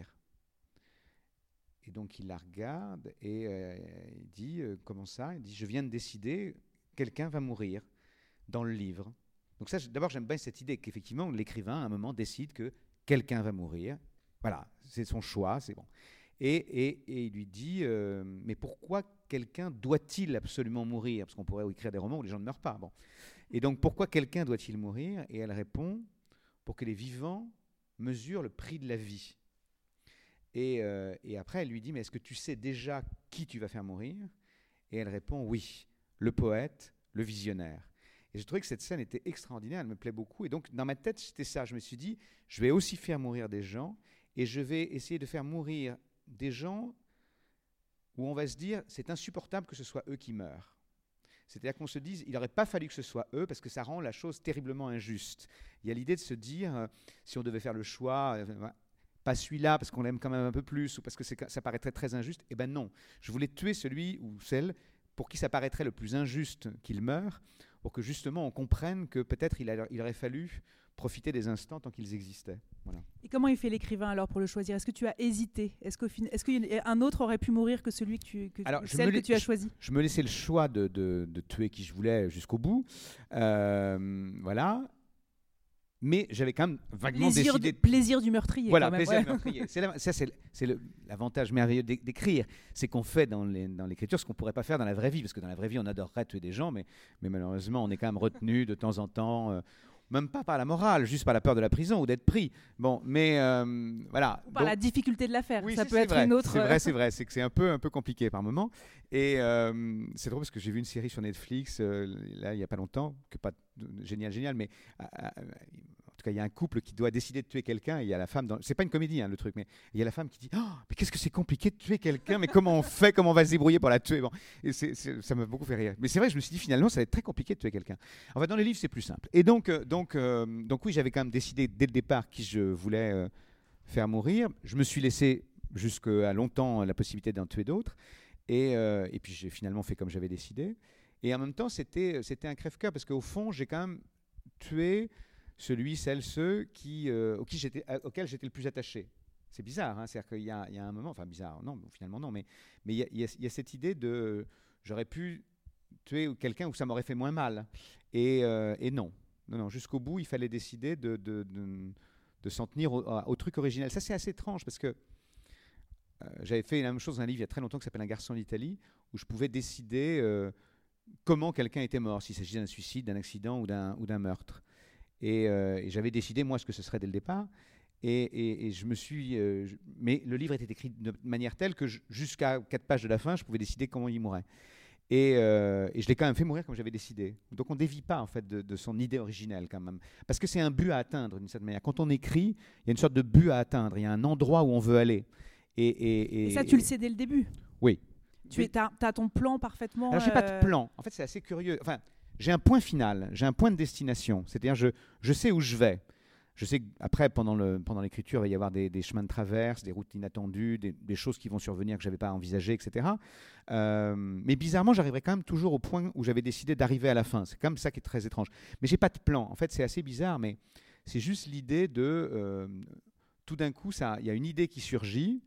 Et donc il la regarde, et euh, il dit euh, « Comment ça ?» Il dit « Je viens de décider, quelqu'un va mourir dans le livre ». Donc ça, d'abord, j'aime bien cette idée qu'effectivement, l'écrivain, à un moment, décide que quelqu'un va mourir. Voilà, c'est son choix, c'est bon. Et, et, et il lui dit, euh, mais pourquoi quelqu'un doit-il absolument mourir ? Parce qu'on pourrait écrire des romans où les gens ne meurent pas. Bon. Et donc, pourquoi quelqu'un doit-il mourir ? Et elle répond, pour que les vivants mesurent le prix de la vie. Et, euh, et après, elle lui dit, mais est-ce que tu sais déjà qui tu vas faire mourir ? Et elle répond, oui, le poète, le visionnaire. Et je trouvais que cette scène était extraordinaire, elle me plaît beaucoup. Et donc, dans ma tête, c'était ça. Je me suis dit, je vais aussi faire mourir des gens, et je vais essayer de faire mourir des gens où on va se dire, c'est insupportable que ce soit eux qui meurent. C'est-à-dire qu'on se dise, il n'aurait pas fallu que ce soit eux, parce que ça rend la chose terriblement injuste. Il y a l'idée de se dire, euh, si on devait faire le choix, euh, pas celui-là, parce qu'on l'aime quand même un peu plus, ou parce que c'est, ça paraîtrait très injuste, eh bien non. Je voulais tuer celui ou celle pour qui ça paraîtrait le plus injuste qu'il meure, pour que justement on comprenne que peut-être il, a, il aurait fallu profiter des instants tant qu'ils existaient. Voilà. Et comment il fait l'écrivain alors pour le choisir? Est-ce que tu as hésité? Est-ce qu'au fin... Est-ce qu'un autre aurait pu mourir que celui que tu, que, alors, celle que tu as choisi? Je, je me laissais le choix de, de, de tuer qui je voulais jusqu'au bout. Euh, voilà. Mais j'avais quand même vaguement plaisir décidé... Du, plaisir du meurtrier. Voilà, quand même, plaisir ouais. du meurtrier. C'est la, ça, c'est, c'est le, l'avantage merveilleux d'écrire. C'est qu'on fait dans, les, dans l'écriture ce qu'on ne pourrait pas faire dans la vraie vie. Parce que dans la vraie vie, on adorerait tuer des gens, mais, mais malheureusement, on est quand même retenu de temps en temps... Euh, même pas par la morale, juste par la peur de la prison ou d'être pris. Bon, mais euh, voilà. Ou par donc, la difficulté de l'affaire. oui, ça c'est, peut c'est être vrai, une autre. C'est vrai, c'est vrai. C'est que c'est un peu, un peu compliqué par moment. Et euh, c'est drôle parce que j'ai vu une série sur Netflix euh, là il y a pas longtemps, que pas génial, génial, mais euh, en tout cas il y a un couple qui doit décider de tuer quelqu'un. Et il y a la femme. Dans... C'est pas une comédie hein, le truc, mais il y a la femme qui dit oh, mais qu'est-ce que c'est compliqué de tuer quelqu'un. Mais comment on fait? Comment on va se débrouiller pour la tuer? Bon, et c'est, c'est, ça m'a beaucoup fait rire. Mais c'est vrai, je me suis dit finalement ça va être très compliqué de tuer quelqu'un. En fait, dans les livres c'est plus simple. Et donc, euh, donc, euh, donc oui, j'avais quand même décidé dès le départ qui je voulais euh, faire mourir. Je me suis laissé jusqu'à longtemps la possibilité d'en tuer d'autres. Et, euh, et puis j'ai finalement fait comme j'avais décidé. Et en même temps, c'était, c'était un crève-cœur parce qu'au fond, j'ai quand même tué celui, celle, ceux qui, euh, auquel, j'étais, auquel j'étais le plus attaché. C'est bizarre, hein, c'est-à-dire qu'il y a, il y a un moment, enfin bizarre, non, finalement non, mais mais il y a, il y a, il y a cette idée de, j'aurais pu tuer quelqu'un où ça m'aurait fait moins mal. Et, euh, et non, non, non, jusqu'au bout, il fallait décider de, de, de, de s'en tenir au, au truc original. Ça, c'est assez étrange parce que Euh, j'avais fait la même chose dans un livre il y a très longtemps qui s'appelle Un garçon d'Italie, où je pouvais décider euh, comment quelqu'un était mort, s'il s'agissait d'un suicide, d'un accident ou d'un, ou d'un meurtre. Et, euh, et j'avais décidé, moi, ce que ce serait dès le départ. Et, et, et je me suis... Euh, je, mais le livre était écrit de manière telle que je, jusqu'à quatre pages de la fin, je pouvais décider comment il mourrait. Et, euh, et je l'ai quand même fait mourir comme j'avais décidé. Donc on ne dévie pas en fait de, de son idée originelle quand même. Parce que c'est un but à atteindre d'une certaine manière. Quand on écrit, il y a une sorte de but à atteindre. Il y a un endroit où on veut aller. Et, et, et, et ça, tu le sais dès le début. Oui. Tu as ton plan parfaitement. Alors, je n'ai pas de plan. En fait, c'est assez curieux. Enfin, j'ai un point final, j'ai un point de destination. C'est-à-dire, je, je sais où je vais. Je sais qu'après, pendant, le, pendant l'écriture, il va y avoir des, des chemins de traverse, des routes inattendues, des, des choses qui vont survenir que je n'avais pas envisagées, et cetera. Euh, mais bizarrement, j'arriverai quand même toujours au point où j'avais décidé d'arriver à la fin. C'est comme ça qui est très étrange. Mais je n'ai pas de plan. En fait, c'est assez bizarre, mais c'est juste l'idée de... Euh, tout d'un coup, il y a une idée qui surgit.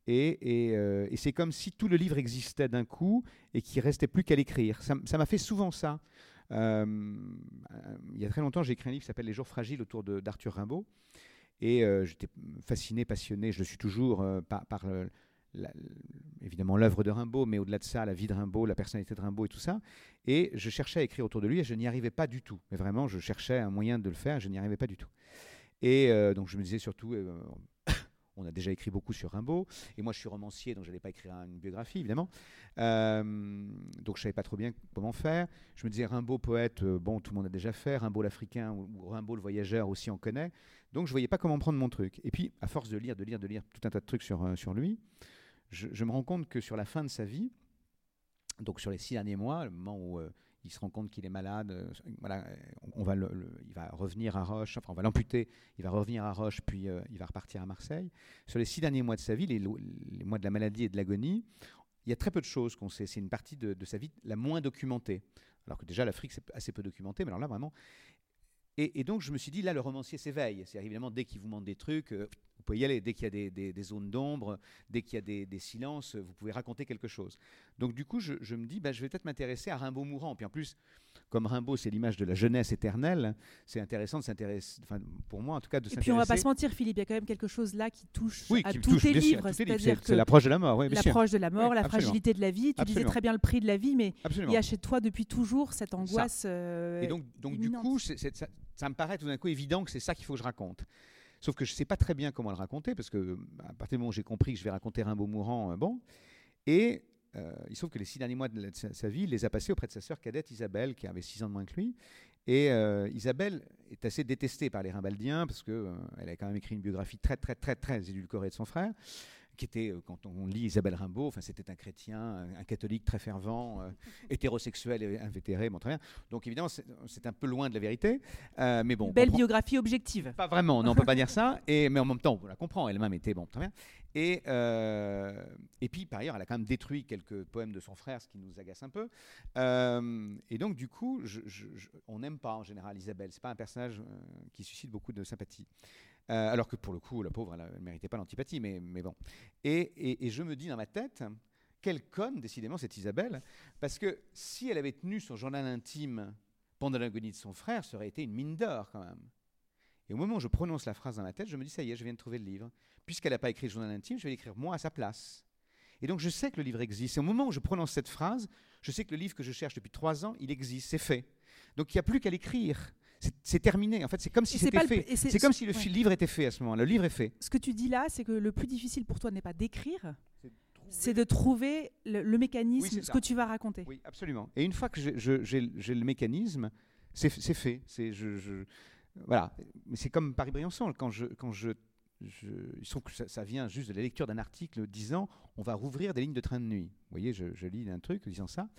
Et, et, euh, et c'est comme si tout le livre existait d'un coup et qu'il ne restait plus qu'à l'écrire. Ça, ça m'a fait souvent ça. Euh, il y a très longtemps, j'ai écrit un livre qui s'appelle Les jours fragiles autour de, d'Arthur Rimbaud. Et euh, j'étais fasciné, passionné, je le suis toujours, euh, par, par le, la, évidemment l'œuvre de Rimbaud, mais au-delà de ça, la vie de Rimbaud, la personnalité de Rimbaud et tout ça. Et je cherchais à écrire autour de lui et je n'y arrivais pas du tout. Mais vraiment, je cherchais un moyen de le faire et je n'y arrivais pas du tout. Et euh, donc je me disais surtout... Euh, on a déjà écrit beaucoup sur Rimbaud, et moi je suis romancier, donc je n'allais pas écrire une biographie, évidemment. Euh, donc je ne savais pas trop bien comment faire. Je me disais, Rimbaud, poète, euh, bon, tout le monde a déjà fait. Rimbaud l'Africain ou, ou Rimbaud le Voyageur aussi, on connaît. Donc je ne voyais pas comment prendre mon truc. Et puis, à force de lire, de lire, de lire tout un tas de trucs sur, euh, sur lui, je, je me rends compte que sur la fin de sa vie, donc sur les six derniers mois, le moment où... Euh, il se rend compte qu'il est malade, euh, voilà, on va le, le, il va revenir à Roche, enfin on va l'amputer, il va revenir à Roche, puis euh, il va repartir à Marseille. Sur les six derniers mois de sa vie, les, les mois de la maladie et de l'agonie, il y a très peu de choses qu'on sait. C'est une partie de, de sa vie la moins documentée. Alors que déjà l'Afrique c'est assez peu documenté, mais alors là vraiment... Et, et donc je me suis dit, là le romancier s'éveille. C'est évidemment dès qu'il vous montre des trucs... Euh, vous pouvez y aller, dès qu'il y a des, des, des zones d'ombre, dès qu'il y a des, des silences, vous pouvez raconter quelque chose. Donc du coup, je, je me dis, bah, je vais peut-être m'intéresser à Rimbaud mourant. Puis en plus, comme Rimbaud, c'est l'image de la jeunesse éternelle, c'est intéressant de s'intéresser, enfin pour moi en tout cas, de et s'intéresser... Et puis on ne va pas se mentir, Philippe, il y a quand même quelque chose là qui touche oui, à qui tous touche, tes bien livres. Sûr, c'est-à-dire c'est, que c'est l'approche de la mort, oui, bien l'approche sûr. de la mort, oui, la absolument. fragilité de la vie. Tu Absolument. disais très bien le prix de la vie, mais absolument. il y a chez toi depuis toujours cette angoisse. Euh, et donc, donc du coup, c'est, c'est, ça, ça me paraît tout d'un coup évident que c'est ça qu'il faut que je raconte. Sauf que je ne sais pas très bien comment le raconter, parce que à partir du moment où j'ai compris que je vais raconter Rimbaud mourant, euh, bon, et euh, il se trouve que les six derniers mois de, la, de sa, sa vie, il les a passés auprès de sa sœur cadette Isabelle, qui avait six ans de moins que lui. Et euh, Isabelle est assez détestée par les Rimbaldiens, parce qu'elle euh, a quand même écrit une biographie très, très, très, très édulcorée de son frère, qui était, euh, quand on lit Isabelle Rimbaud, enfin, c'était un chrétien, un, un catholique très fervent, euh, hétérosexuel et invétéré, bon, très bien. Donc évidemment, c'est, c'est un peu loin de la vérité. Euh, mais bon, Une belle comprend... biographie objective. Pas vraiment, non, on ne peut pas dire ça. Et, mais en même temps, on la comprend, elle-même était, bon, très bien. Et, euh, et puis, par ailleurs, elle a quand même détruit quelques poèmes de son frère, ce qui nous agace un peu. Euh, et donc, du coup, je, je, je, on n'aime pas en général Isabelle. C'est pas un personnage euh, qui suscite beaucoup de sympathie. Euh, alors que pour le coup, la pauvre, elle ne méritait pas l'antipathie, mais, mais bon. Et, et, et je me dis dans ma tête, quelle conne, décidément, cette Isabelle, parce que si elle avait tenu son journal intime pendant l'agonie de son frère, ça aurait été une mine d'or quand même. Et au moment où je prononce la phrase dans ma tête, je me dis, ça y est, je viens de trouver le livre. Puisqu'elle n'a pas écrit le journal intime, je vais l'écrire moi à sa place. Et donc je sais que le livre existe. Et au moment où je prononce cette phrase, je sais que le livre que je cherche depuis trois ans, il existe, c'est fait. Donc il n'y a plus qu'à l'écrire. C'est, c'est terminé. En fait, c'est comme si c'était fait. Le, c'est, c'est comme si le ouais. livre était fait à ce moment-là. Le livre est fait. Ce que tu dis là, c'est que le plus difficile pour toi n'est pas d'écrire, c'est, c'est de trouver le, le mécanisme, oui, ce que tu vas raconter. Oui, absolument. Et une fois que je, je, j'ai, j'ai le mécanisme, c'est, c'est fait. C'est, je, je, voilà. Mais c'est comme Paris-Briançon. Quand je, quand je, je, il se trouve que ça, ça vient juste de la lecture d'un article disant on va rouvrir des lignes de train de nuit. Vous voyez, je, je lis un truc disant ça.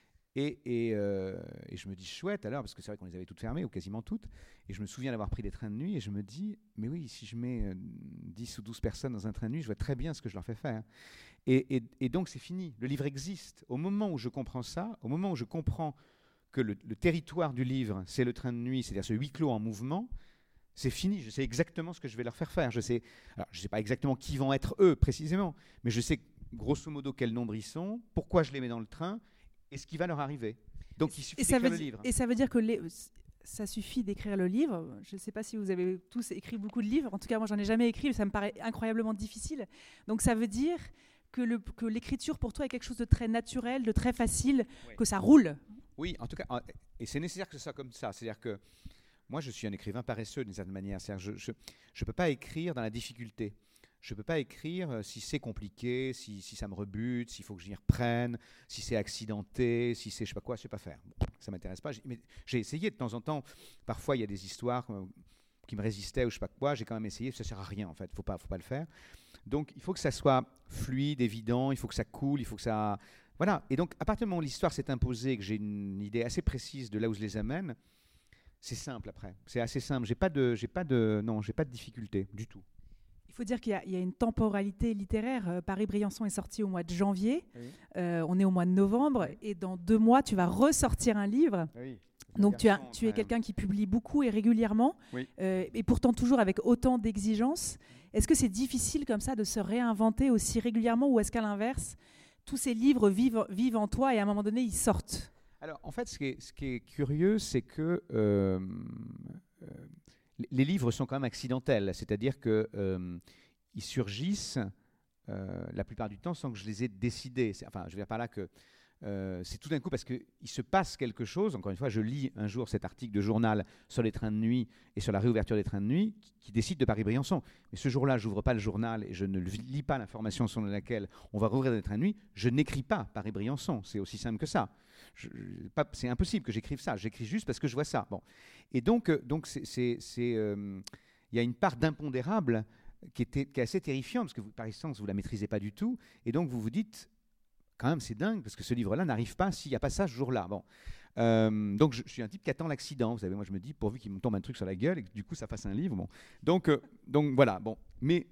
Et, et, euh, et je me dis chouette alors, parce que c'est vrai qu'on les avait toutes fermées, ou quasiment toutes, et je me souviens d'avoir pris des trains de nuit, et je me dis, mais oui, si je mets euh, dix ou douze personnes dans un train de nuit, je vois très bien ce que je leur fais faire. Et, et, et donc c'est fini, le livre existe. Au moment où je comprends ça, au moment où je comprends que le, le territoire du livre, c'est le train de nuit, c'est-à-dire ce huis clos en mouvement, c'est fini, je sais exactement ce que je vais leur faire faire. Je sais, alors, je sais pas exactement qui vont être eux, précisément, mais je sais grosso modo quel nombre ils sont, pourquoi je les mets dans le train, et ce qui va leur arriver. Donc il suffit d'écrire le livre. Et ça veut dire que les, ça suffit d'écrire le livre. Je ne sais pas si vous avez tous écrit beaucoup de livres. En tout cas, moi, j'en ai jamais écrit. Ça me paraît incroyablement difficile. Donc ça veut dire que, le, que l'écriture, pour toi, est quelque chose de très naturel, de très facile, oui. Que ça roule. Oui, en tout cas. Et c'est nécessaire que ce soit comme ça. C'est-à-dire que moi, je suis un écrivain paresseux d'une certaine manière. C'est-à-dire je ne peux pas écrire dans la difficulté. Je ne peux pas écrire si c'est compliqué, si, si ça me rebute, s'il faut que j'y reprenne, si c'est accidenté, si c'est je ne sais pas quoi, je ne sais pas faire. Bon, ça ne m'intéresse pas. J'ai, mais j'ai essayé de temps en temps. Parfois, il y a des histoires euh, qui me résistaient ou je ne sais pas quoi. J'ai quand même essayé. Ça ne sert à rien, en fait. Il ne faut pas, faut pas le faire. Donc, il faut que ça soit fluide, évident. Il faut que ça coule. Il faut que ça... Voilà. Et donc, à partir du moment où l'histoire s'est imposée, que j'ai une idée assez précise de là où je les amène, c'est simple après. C'est assez simple. J'ai pas de, j'ai pas de, non, j'ai pas de difficulté du tout. Il faut dire qu'il y a, il y a une temporalité littéraire. Euh, Paris-Briançon est sorti au mois de janvier. Oui. Euh, on est au mois de novembre. Oui. Et dans deux mois, tu vas ressortir un livre. Oui. Donc tu, as, tu es quelqu'un qui publie beaucoup et régulièrement. Oui. Euh, et pourtant toujours avec autant d'exigences. Est-ce que c'est difficile comme ça de se réinventer aussi régulièrement, ou est-ce qu'à l'inverse, tous ces livres vivent, vivent en toi et à un moment donné, ils sortent? Alors en fait, ce qui est, ce qui est curieux, c'est que... Euh, euh, les livres sont quand même accidentels, c'est-à-dire qu'ils euh, surgissent euh, la plupart du temps sans que je les ai décidés. C'est, enfin, je veux dire par là que euh, c'est tout d'un coup parce qu'il se passe quelque chose. Encore une fois, je lis un jour cet article de journal sur les trains de nuit et sur la réouverture des trains de nuit qui, qui décide de Paris-Briançon. Mais ce jour-là, je n'ouvre pas le journal et je ne lis pas l'information selon laquelle on va rouvrir des trains de nuit. Je n'écris pas Paris-Briançon. C'est aussi simple que ça. Je, pas, c'est impossible que j'écrive ça. J'écris juste parce que je vois ça. Bon. Et donc, euh, donc c'est, c'est, c'est, euh, y a une part d'impondérable qui, était, qui est assez terrifiante, parce que vous, par essence, vous ne la maîtrisez pas du tout. Et donc, vous vous dites, quand même, c'est dingue, parce que ce livre-là n'arrive pas s'il n'y a pas ça ce jour-là. Bon. Euh, donc, je, je suis un type qui attend l'accident. Vous savez, moi, je me dis, pourvu qu'il me tombe un truc sur la gueule et que du coup, ça fasse un livre. Bon. Donc, euh, donc, voilà. Bon. Mais...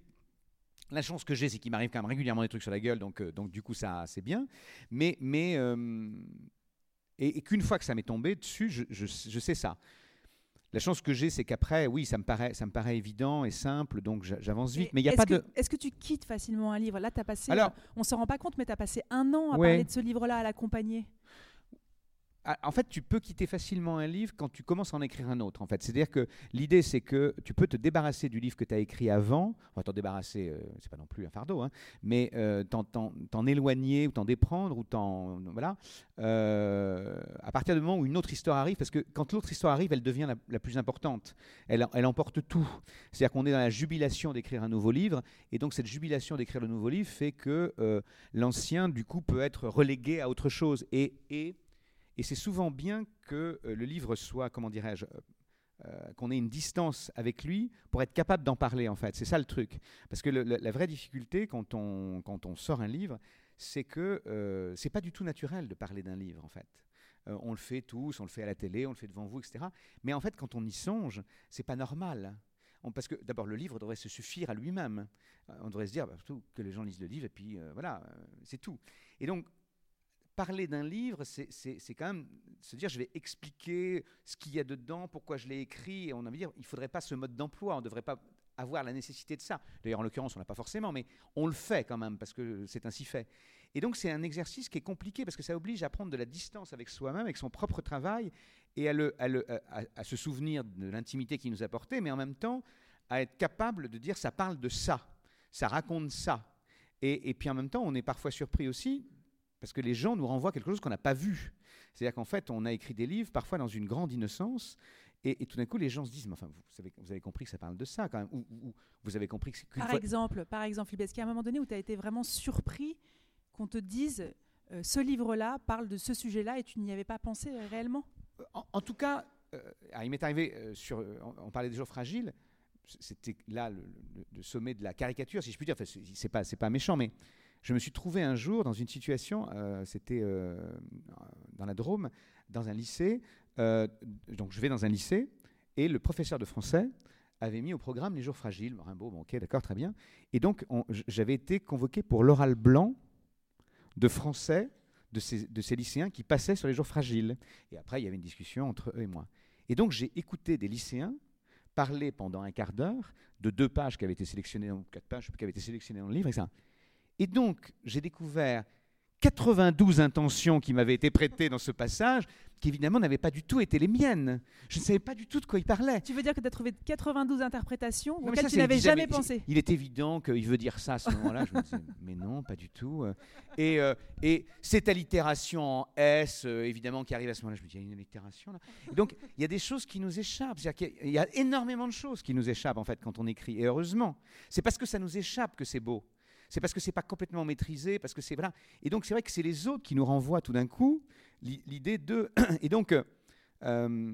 la chance que j'ai, c'est qu'il m'arrive quand même régulièrement des trucs sur la gueule, donc, euh, donc du coup, ça, c'est bien. Mais, mais euh, et, et qu'une fois que ça m'est tombé dessus, je, je, je sais ça. La chance que j'ai, c'est qu'après, oui, ça me paraît, ça me paraît évident et simple, donc j'avance vite. Et mais il y a pas que, de. Est-ce que tu quittes facilement un livre? Là, tu as passé. Alors, on s'en rend pas compte, mais tu as passé un an à ouais. parler de ce livre-là, à l'accompagner. En fait, tu peux quitter facilement un livre quand tu commences à en écrire un autre. En fait, c'est-à-dire que l'idée, c'est que tu peux te débarrasser du livre que tu as écrit avant. Enfin, t'en débarrasser, euh, c'est pas non plus un fardeau, hein, mais euh, t'en, t'en, t'en éloigner ou t'en déprendre ou t'en voilà. Euh, à partir du moment où une autre histoire arrive, parce que quand l'autre histoire arrive, elle devient la, la plus importante. Elle, elle emporte tout. C'est-à-dire qu'on est dans la jubilation d'écrire un nouveau livre, et donc cette jubilation d'écrire le nouveau livre fait que euh, l'ancien, du coup, peut être relégué à autre chose. Et, et Et c'est souvent bien que euh, le livre soit, comment dirais-je, euh, qu'on ait une distance avec lui pour être capable d'en parler, en fait. C'est ça le truc. Parce que le, le, la vraie difficulté quand on, quand on sort un livre, c'est que euh, c'est pas du tout naturel de parler d'un livre, en fait. Euh, on le fait tous, on le fait à la télé, on le fait devant vous, et cetera. Mais en fait, quand on y songe, c'est pas normal. On, parce que d'abord, le livre devrait se suffire à lui-même. Euh, on devrait se dire bah, surtout que les gens lisent le livre et puis euh, voilà, euh, c'est tout. Et donc, parler d'un livre, c'est, c'est, c'est quand même se dire je vais expliquer ce qu'il y a dedans, pourquoi je l'ai écrit. Et on a envie de dire il ne faudrait pas ce mode d'emploi, on ne devrait pas avoir la nécessité de ça. D'ailleurs, en l'occurrence, on n'a pas forcément, mais on le fait quand même parce que c'est ainsi fait. Et donc, c'est un exercice qui est compliqué parce que ça oblige à prendre de la distance avec soi-même, avec son propre travail, et à, le, à, le, à, à se souvenir de l'intimité qu'il nous a portée, mais en même temps, à être capable de dire ça parle de ça, ça raconte ça. Et, et puis en même temps, on est parfois surpris aussi parce que les gens nous renvoient quelque chose qu'on n'a pas vu. C'est-à-dire qu'en fait, on a écrit des livres parfois dans une grande innocence, et, et tout d'un coup, les gens se disent mais enfin, vous, savez, vous avez compris que ça parle de ça quand même, ou, ou, ou vous avez compris que c'est qu'une par fois... exemple, par exemple, est-ce qu'il y a un moment donné où tu as été vraiment surpris qu'on te dise euh, ce livre-là parle de ce sujet-là et tu n'y avais pas pensé euh, réellement? en, en tout cas, euh, alors, il m'est arrivé, euh, sur, euh, on, on parlait des jours fragiles, c'était là le, le, le sommet de la caricature, si je puis dire. Enfin, c'est, c'est, pas, c'est pas méchant, mais je me suis trouvé un jour dans une situation, euh, c'était euh, dans la Drôme, dans un lycée. Euh, donc je vais dans un lycée, et le professeur de français avait mis au programme les jours fragiles. Rimbaud, bon, ok, d'accord, très bien. Et donc on, j'avais été convoqué pour l'oral blanc de français de ces, de ces lycéens qui passaient sur les jours fragiles. Et après, il y avait une discussion entre eux et moi. Et donc j'ai écouté des lycéens parler pendant un quart d'heure de deux pages qui avaient été sélectionnées, dans, quatre pages qui avaient été sélectionnées dans le livre, et ça. Et donc, j'ai découvert quatre-vingt-douze intentions qui m'avaient été prêtées dans ce passage, qui évidemment n'avaient pas du tout été les miennes. Je ne savais pas du tout de quoi il parlait. Tu veux dire que tu as trouvé quatre-vingt-douze interprétations non, auxquelles ça, tu n'avais jamais mais, pensé? Il est évident qu'il veut dire ça à ce moment-là. Je me disais, mais non, pas du tout. Et, euh, et cette allitération en S, euh, évidemment, qui arrive à ce moment-là, je me dis, il y a une allitération là. Et donc, il y a des choses qui nous échappent. C'est-à-dire qu'il y a énormément de choses qui nous échappent, en fait, quand on écrit. Et heureusement, c'est parce que ça nous échappe que c'est beau. C'est parce que c'est pas complètement maîtrisé, parce que c'est voilà. Et donc c'est vrai que c'est les autres qui nous renvoient tout d'un coup l'idée de. Et donc euh,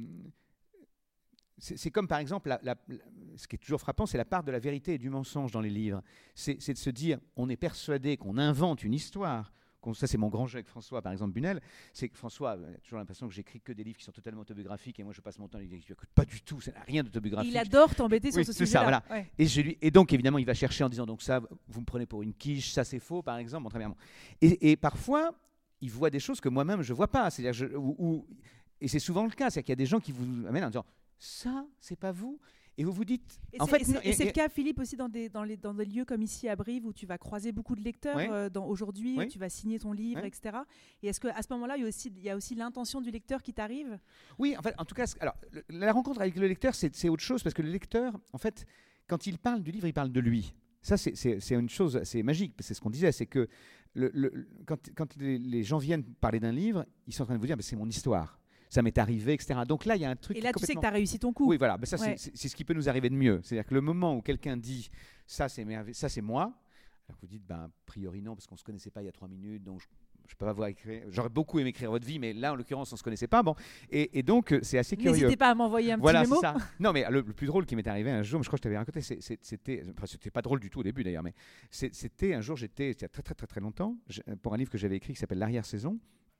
c'est, c'est comme par exemple la, la, la, ce qui est toujours frappant, c'est la part de la vérité et du mensonge dans les livres. C'est, c'est de se dire, on est persuadé qu'on invente une histoire. Ça, c'est mon grand jeu avec François, par exemple, Bunel. C'est que François a toujours l'impression que j'écris que des livres qui sont totalement autobiographiques, et moi, je passe mon temps à lui dire pas du tout, ça n'a rien d'autobiographique. Il adore t'embêter sur oui, ce c'est sujet-là. Ça, voilà. Ouais. Et, je lui, et donc, évidemment, il va chercher en disant donc ça, vous me prenez pour une quiche, ça c'est faux, par exemple. Bon, très bien. Et, et parfois, il voit des choses que moi-même je vois pas. C'est-à-dire, je, ou, ou, et c'est souvent le cas, c'est qu'il y a des gens qui vous amènent en disant ça, c'est pas vous. Et vous vous dites. Et en c'est, fait, et c'est, non, et c'est et, le cas, Philippe, aussi dans des, dans, les, dans des lieux comme ici à Brive où tu vas croiser beaucoup de lecteurs oui. euh, dans, aujourd'hui, oui. tu vas signer ton livre, oui. et cetera. Et est-ce qu'à ce moment-là, il y a aussi, il y a aussi l'intention du lecteur qui t'arrive? Oui, en fait, en tout cas, alors, le, la rencontre avec le lecteur, c'est, c'est autre chose parce que le lecteur, en fait, quand il parle du livre, il parle de lui. Ça, c'est, c'est, c'est une chose, c'est magique. C'est ce qu'on disait, c'est que le, le, quand, quand les, les gens viennent parler d'un livre, ils sont en train de vous dire, bah, c'est mon histoire. Ça m'est arrivé, et cetera. Donc là, il y a un truc. Et là, tu sais que tu as réussi ton coup. Oui, voilà. Mais ça, ouais. c'est, c'est, c'est ce qui peut nous arriver de mieux. C'est-à-dire que le moment où quelqu'un dit ça, c'est merveilleux, ça, c'est moi. Alors que vous dites, ben, a priori non, parce qu'on ne se connaissait pas il y a trois minutes, donc je ne peux pas voir écrire. J'aurais beaucoup aimé écrire votre vie, mais là, en l'occurrence, on ne se connaissait pas. Bon, et, et donc, c'est assez curieux. N'hésitez pas à m'envoyer un voilà, petit mémo. C'est ça. Non, mais le, le plus drôle qui m'est arrivé un jour, mais je crois que je t'avais raconté, c'est, c'est, c'était, enfin, c'était pas drôle du tout au début d'ailleurs, mais c'est, c'était un jour, j'étais, il y a très très très très longtemps, pour un livre que j'avais écrit qui s'appelle L'arrière-saison.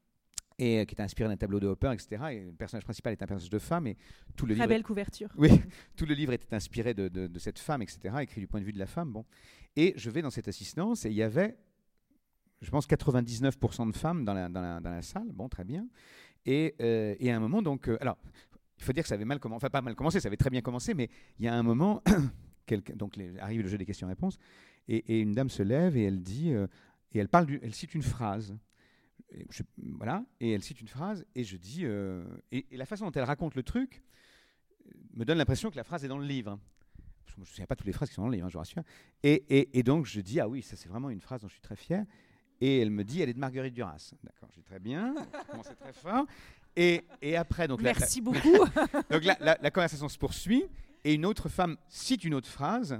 Et euh, qui est inspiré d'un tableau de Hopper, et cetera. Et le personnage principal est un personnage de femme. Et tout le Très livre belle est... couverture. Oui, tout le livre était inspiré de, de, de cette femme, et cetera, écrit du point de vue de la femme. Bon. Et je vais dans cette assistance, et il y avait, je pense, quatre-vingt-dix-neuf pour cent de femmes dans la, dans la, dans la salle. Bon, très bien. Et, euh, et à un moment, donc... Euh, alors, il faut dire que ça avait mal commencé. Enfin, pas mal commencé, ça avait très bien commencé, mais il y a un moment, donc les, arrive le jeu des questions-réponses, et, et une dame se lève, et elle dit... Euh, et elle, parle du, elle cite une phrase... Et je, voilà, et elle cite une phrase, et je dis, euh, et, et la façon dont elle raconte le truc me donne l'impression que la phrase est dans le livre. Parce que moi, je ne me souviens pas toutes les phrases qui sont dans le livre, hein, je vous rassure. Et, et, et donc je dis, ah oui, ça c'est vraiment une phrase dont je suis très fier. Et elle me dit, elle est de Marguerite Duras. D'accord, je dis très bien, c'est très fort. Et, et après, donc merci la, beaucoup. donc la, la, la conversation se poursuit, et une autre femme cite une autre phrase.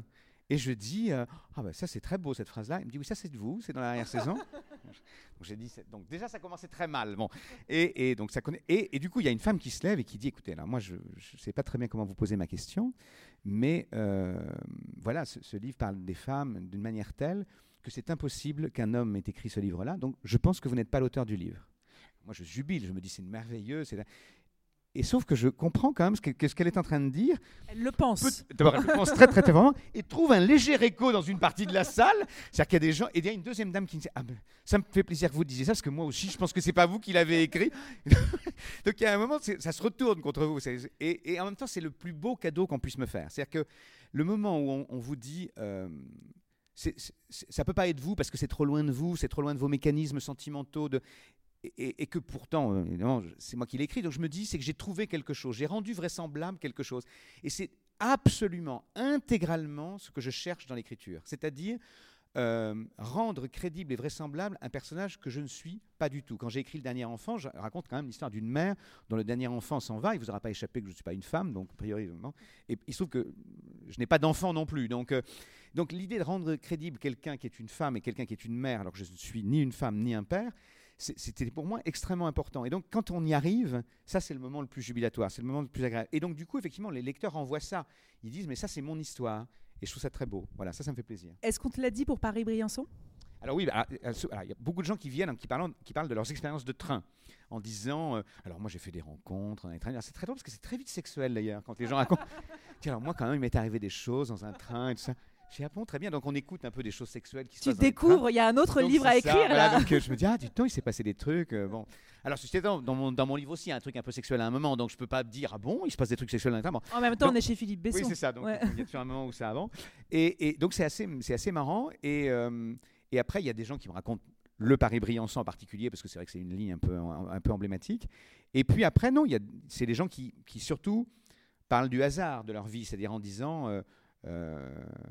Et je dis, euh, ah ben ça c'est très beau cette phrase-là. Il me dit, oui, ça c'est de vous, c'est dans la dernière saison. Donc, j'ai dit, donc déjà ça commençait très mal. Bon. Et, et, donc, ça connaît, et, et du coup, il y a une femme qui se lève et qui dit, écoutez, là, moi je ne sais pas très bien comment vous posez ma question, mais euh, voilà, ce, ce livre parle des femmes d'une manière telle que c'est impossible qu'un homme ait écrit ce livre-là. Donc je pense que vous n'êtes pas l'auteur du livre. Moi je jubile, je me dis, c'est merveilleux. C'est la... Et sauf que je comprends quand même ce, que, ce qu'elle est en train de dire. Elle le pense. Peut, d'abord, elle le pense très, très, très vraiment, et trouve un léger écho dans une partie de la salle. C'est-à-dire qu'il y a des gens, et il y a une deuxième dame qui me dit, ah ben, ça me fait plaisir que vous disiez ça, parce que moi aussi, je pense que c'est pas vous qui l'avez écrit. Donc il y a un moment, ça se retourne contre vous. Et, et en même temps, c'est le plus beau cadeau qu'on puisse me faire. C'est-à-dire que le moment où on, on vous dit, euh, c'est, c'est, ça peut pas être vous, parce que c'est trop loin de vous, c'est trop loin de vos mécanismes sentimentaux, de... Et, et que pourtant, évidemment, c'est moi qui l'ai écrit, donc je me dis, c'est que j'ai trouvé quelque chose, j'ai rendu vraisemblable quelque chose. Et c'est absolument, intégralement ce que je cherche dans l'écriture, c'est-à-dire euh, rendre crédible et vraisemblable un personnage que je ne suis pas du tout. Quand j'ai écrit Le Dernier Enfant, je raconte quand même l'histoire d'une mère dont le dernier enfant s'en va, il ne vous aura pas échappé que je ne suis pas une femme, donc a priori, non. Et il se trouve que je n'ai pas d'enfant non plus, donc... Euh, donc l'idée de rendre crédible quelqu'un qui est une femme et quelqu'un qui est une mère, alors que je ne suis ni une femme ni un père, c'était pour moi extrêmement important. Et donc, quand on y arrive, ça, c'est le moment le plus jubilatoire, c'est le moment le plus agréable. Et donc, du coup, effectivement, les lecteurs envoient ça. Ils disent, mais ça, c'est mon histoire. Et je trouve ça très beau. Voilà, ça, ça me fait plaisir. Est-ce qu'on te l'a dit pour Paris-Briançon ? Alors oui, bah, il y a beaucoup de gens qui viennent, hein, qui, parlent, qui parlent de leurs expériences de train, en disant, euh, alors moi, j'ai fait des rencontres dans les trains. C'est très drôle, parce que c'est très vite sexuel, d'ailleurs, quand les gens racontent. Tiens, alors moi, quand même, il m'est arrivé des choses dans un train et tout ça. J'ai appris très bien, donc on écoute un peu des choses sexuelles qui se tu passent. Tu découvres, il y a un autre donc livre à écrire ça, là. Voilà, donc euh, je me dis, ah, du temps, il s'est passé des trucs. Euh, bon. Alors, ceci étant, dans mon, dans mon livre aussi, il y a un truc un peu sexuel à un moment, donc je ne peux pas dire, ah bon, il se passe des trucs sexuels dans un train. Bon. En même temps, donc, on est chez Philippe Besson. Oui, c'est ça, donc ouais. il y a toujours un moment où c'est avant. Et, et donc, c'est assez, c'est assez marrant. Et, euh, et après, il y a des gens qui me racontent le Paris-Briançon en particulier, parce que c'est vrai que c'est une ligne un peu, un, un peu emblématique. Et puis après, non, il y a, c'est des gens qui, qui surtout parlent du hasard de leur vie, c'est-à-dire en disant... Euh, Euh,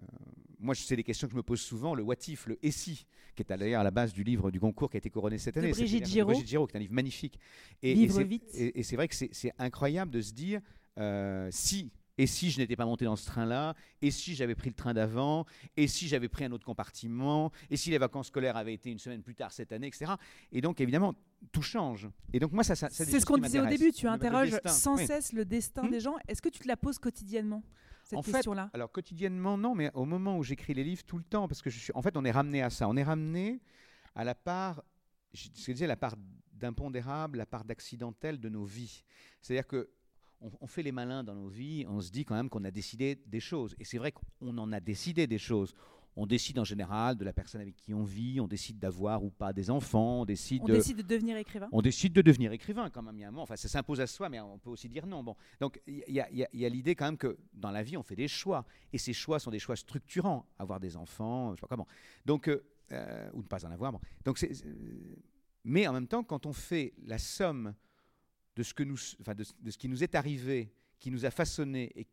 moi, c'est des questions que je me pose souvent, le what if, le et si, qui est d'ailleurs à la base du livre du Goncourt qui a été couronné cette année. De Brigitte Giraud. Brigitte Giraud, qui est un livre magnifique. Et, Vivre et, vite. et, et c'est vrai que c'est, c'est incroyable de se dire, euh, si, et si je n'étais pas monté dans ce train-là, et si j'avais pris le train d'avant, et si j'avais pris un autre compartiment, et si les vacances scolaires avaient été une semaine plus tard cette année, et cetera. Et donc, évidemment, tout change. Et donc, moi, ça, ça, ça c'est ce qu'on disait au début, tu le, interroges le sans oui. cesse le destin mmh. des gens. Est-ce que tu te la poses quotidiennement cette en question-là? fait, alors quotidiennement non, mais au moment où j'écris les livres, tout le temps, parce que je suis, en fait, on est ramené à ça. On est ramené à la part, ce que je disais, la part d'impondérable, la part d'accidentel de nos vies. C'est-à-dire que on, on fait les malins dans nos vies, on se dit quand même qu'on a décidé des choses. Et c'est vrai qu'on en a décidé des choses. On décide en général de la personne avec qui on vit, on décide d'avoir ou pas des enfants, on décide on de... décide de devenir écrivain. On décide de devenir écrivain quand même, il y a un moment. Enfin, ça s'impose à soi, mais on peut aussi dire non. Bon. Donc, il y a, y a, y a l'idée quand même que dans la vie, on fait des choix. Et ces choix sont des choix structurants. Avoir des enfants, je ne sais pas comment. Donc, euh, euh, ou ne pas en avoir. Bon. Donc, c'est, c'est... Mais en même temps, quand on fait la somme de ce, que nous, enfin, de, de ce qui nous est arrivé, qui nous a façonné et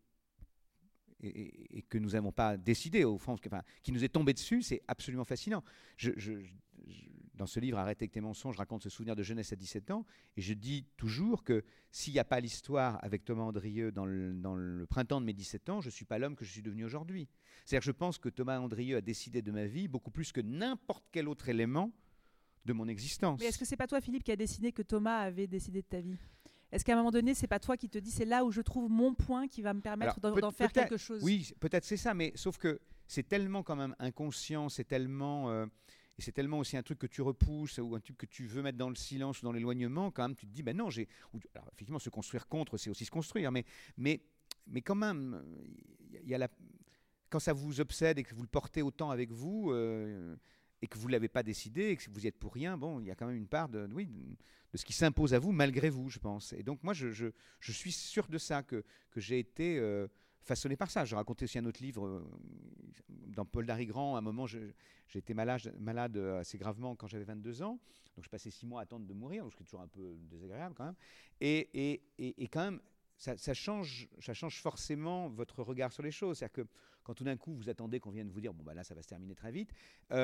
Et, et que nous n'avons pas décidé, au fond, enfin, qui nous est tombé dessus, c'est absolument fascinant. Je, je, je, dans ce livre, Arrête avec tes mensonges, je raconte ce souvenir de jeunesse à dix-sept ans, et je dis toujours que s'il n'y a pas l'histoire avec Thomas Andrieux dans le, dans le printemps de mes dix-sept ans, je ne suis pas l'homme que je suis devenu aujourd'hui. C'est-à-dire que je pense que Thomas Andrieux a décidé de ma vie beaucoup plus que n'importe quel autre élément de mon existence. Mais est-ce que c'est pas toi, Philippe, qui a décidé que Thomas avait décidé de ta vie ? Est-ce qu'à un moment donné, c'est pas toi qui te dis, c'est là où je trouve mon point qui va me permettre Alors, d'en, d'en faire quelque chose ? Oui, peut-être c'est ça, mais sauf que c'est tellement quand même inconscient, c'est tellement, euh, et c'est tellement aussi un truc que tu repousses ou un truc que tu veux mettre dans le silence ou dans l'éloignement, quand même tu te dis, ben non, j'ai... Alors effectivement, se construire contre, c'est aussi se construire, mais, mais, mais quand même, il y a la... quand ça vous obsède et que vous le portez autant avec vous... Euh, et que vous ne l'avez pas décidé, et que vous y êtes pour rien, bon, il y a quand même une part de, oui, de ce qui s'impose à vous, malgré vous, je pense. Et donc, moi, je, je, je suis sûr de ça, que, que j'ai été euh, façonné par ça. Je racontais aussi un autre livre, euh, dans Paul Darigrand, à un moment, je, j'ai été malade, malade assez gravement quand j'avais vingt-deux ans, donc je passais six mois à attendre de mourir, donc ce qui est toujours un peu désagréable quand même. Et, et, et, et quand même, ça, ça, change, ça change forcément votre regard sur les choses. C'est-à-dire que quand tout d'un coup, vous attendez qu'on vienne vous dire « bon, bah là, ça va se terminer très vite euh, »,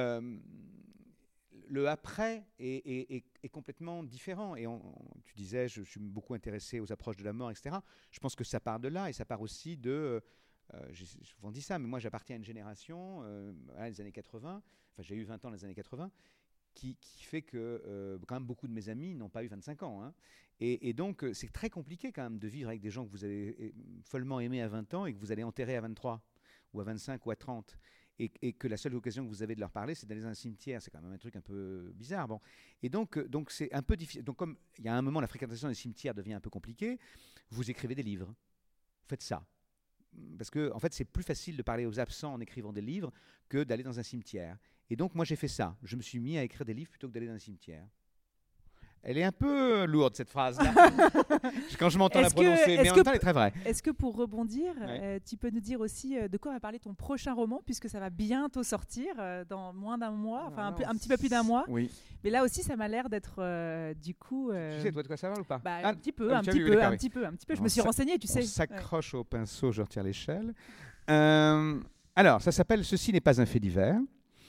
le après est, est, est, est complètement différent. Et on, on, tu disais, je, je suis beaucoup intéressé aux approches de la mort, et cetera. Je pense que ça part de là, et ça part aussi de euh, j'ai souvent dit ça, mais moi j'appartiens à une génération, euh, voilà, les années quatre-vingts, enfin j'ai eu vingt ans dans les années quatre-vingts, qui, qui fait que euh, quand même beaucoup de mes amis n'ont pas eu vingt-cinq ans. Hein. Et, et donc euh, c'est très compliqué quand même de vivre avec des gens que vous avez euh, follement aimés à vingt ans et que vous allez enterrer à vingt-trois, ou à vingt-cinq, ou à trente. Et, et que la seule occasion que vous avez de leur parler, c'est d'aller dans un cimetière. C'est quand même un truc un peu bizarre. Bon. Et donc, donc c'est un peu difficile. Donc, comme il y a un moment, la fréquentation des cimetières devient un peu compliquée, vous écrivez des livres. Faites ça. Parce que, en fait, c'est plus facile de parler aux absents en écrivant des livres que d'aller dans un cimetière. Et donc, moi, j'ai fait ça. Je me suis mis à écrire des livres plutôt que d'aller dans un cimetière. Elle est un peu lourde, cette phrase-là, quand je m'entends la prononcer, mais en même temps, elle est très vraie. Est-ce que pour rebondir, ouais. euh, tu peux nous dire aussi euh, de quoi va parler ton prochain roman, puisque ça va bientôt sortir, euh, dans moins d'un mois, enfin un, peu, un petit peu plus d'un mois. Oui. Mais là aussi, ça m'a l'air d'être, euh, du coup... Euh, tu sais, toi, de quoi ça parle ou pas? bah, ah, Un petit peu, ah, un, petit petit vu, peu un petit peu, un petit peu. Je on me suis renseignée, tu sais. On s'accroche ouais. au pinceau, je retire l'échelle. Euh, alors, ça s'appelle « Ceci n'est pas un fait divers ».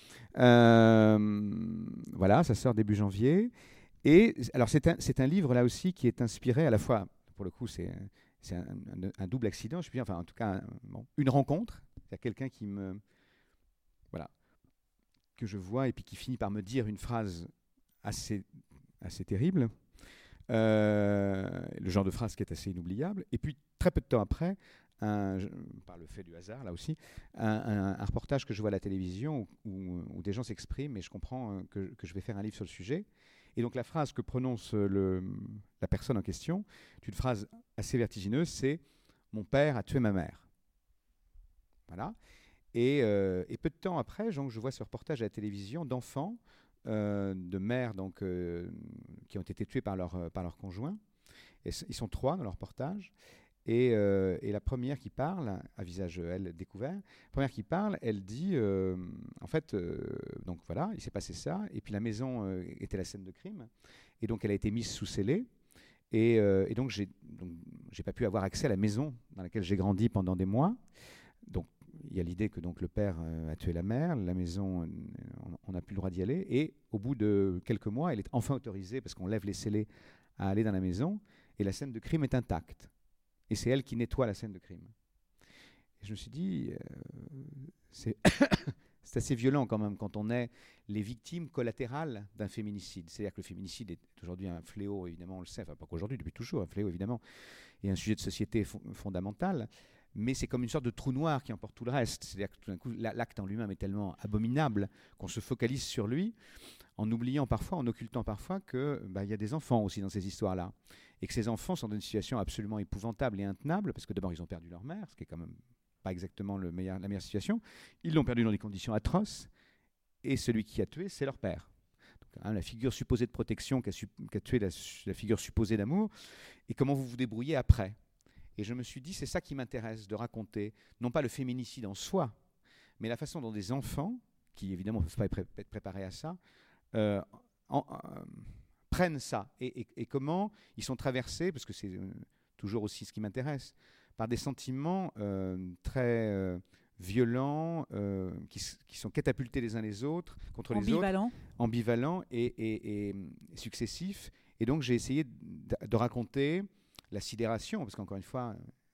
Euh, voilà, ça sort début janvier. Et alors c'est un, c'est un livre là aussi qui est inspiré à la fois, pour le coup c'est, c'est un, un, un double accident, je puis dire, enfin en tout cas un, bon, une rencontre, il y a quelqu'un qui me, voilà, que je vois et puis qui finit par me dire une phrase assez, assez terrible, euh, le genre de phrase qui est assez inoubliable, et puis très peu de temps après, un, je, par le fait du hasard là aussi, un, un, un reportage que je vois à la télévision où, où, où des gens s'expriment et je comprends que, que je vais faire un livre sur le sujet. Et donc la phrase que prononce le, la personne en question, c'est une phrase assez vertigineuse, c'est « Mon père a tué ma mère ». Voilà. Et, euh, et peu de temps après, donc, je vois ce reportage à la télévision d'enfants, euh, de mères donc, euh, qui ont été tuées par leur, par leur conjoint. Et ils sont trois dans le reportage. Et, euh, et la première qui parle, à visage, elle, découvert, la première qui parle, elle dit, euh, en fait, euh, donc voilà, il s'est passé ça, et puis la maison euh, était la scène de crime, et donc elle a été mise sous scellé, et, euh, et donc j'ai donc, j'ai pas pu avoir accès à la maison dans laquelle j'ai grandi pendant des mois. Donc il y a l'idée que donc, le père euh, a tué la mère, la maison, euh, on n'a plus le droit d'y aller, et au bout de quelques mois, elle est enfin autorisée, parce qu'on lève les scellés, à aller dans la maison, et la scène de crime est intacte. Et c'est elle qui nettoie la scène de crime. Et je me suis dit, euh, c'est, c'est assez violent quand même quand on est les victimes collatérales d'un féminicide. C'est-à-dire que le féminicide est aujourd'hui un fléau, évidemment, on le sait, enfin pas qu'aujourd'hui, depuis toujours, un fléau évidemment, et un sujet de société fo- fondamental, mais c'est comme une sorte de trou noir qui emporte tout le reste. C'est-à-dire que tout d'un coup, l'acte en lui-même est tellement abominable qu'on se focalise sur lui, en oubliant parfois, en occultant parfois qu'il bah, y a des enfants aussi dans ces histoires-là. Et que ces enfants sont dans une situation absolument épouvantable et intenable, parce que d'abord, ils ont perdu leur mère, ce qui est quand même pas exactement le meilleur, la meilleure situation. Ils l'ont perdu dans des conditions atroces, et celui qui a tué, c'est leur père. Donc, hein, la figure supposée de protection qui a, su, qui a tué la, la figure supposée d'amour, et comment vous vous débrouillez après. Et je me suis dit, c'est ça qui m'intéresse, de raconter, non pas le féminicide en soi, mais la façon dont des enfants, qui évidemment ne peuvent pas être, pré- être préparés à ça, euh, en, euh, prennent ça et, et, et comment ils sont traversés, parce que c'est euh, toujours aussi ce qui m'intéresse, par des sentiments euh, très euh, violents, euh, qui, qui sont catapultés les uns les autres contre ambivalent. les autres, ambivalents et, et, et, et successifs. Et donc j'ai essayé de, de raconter la sidération, parce qu'encore une fois,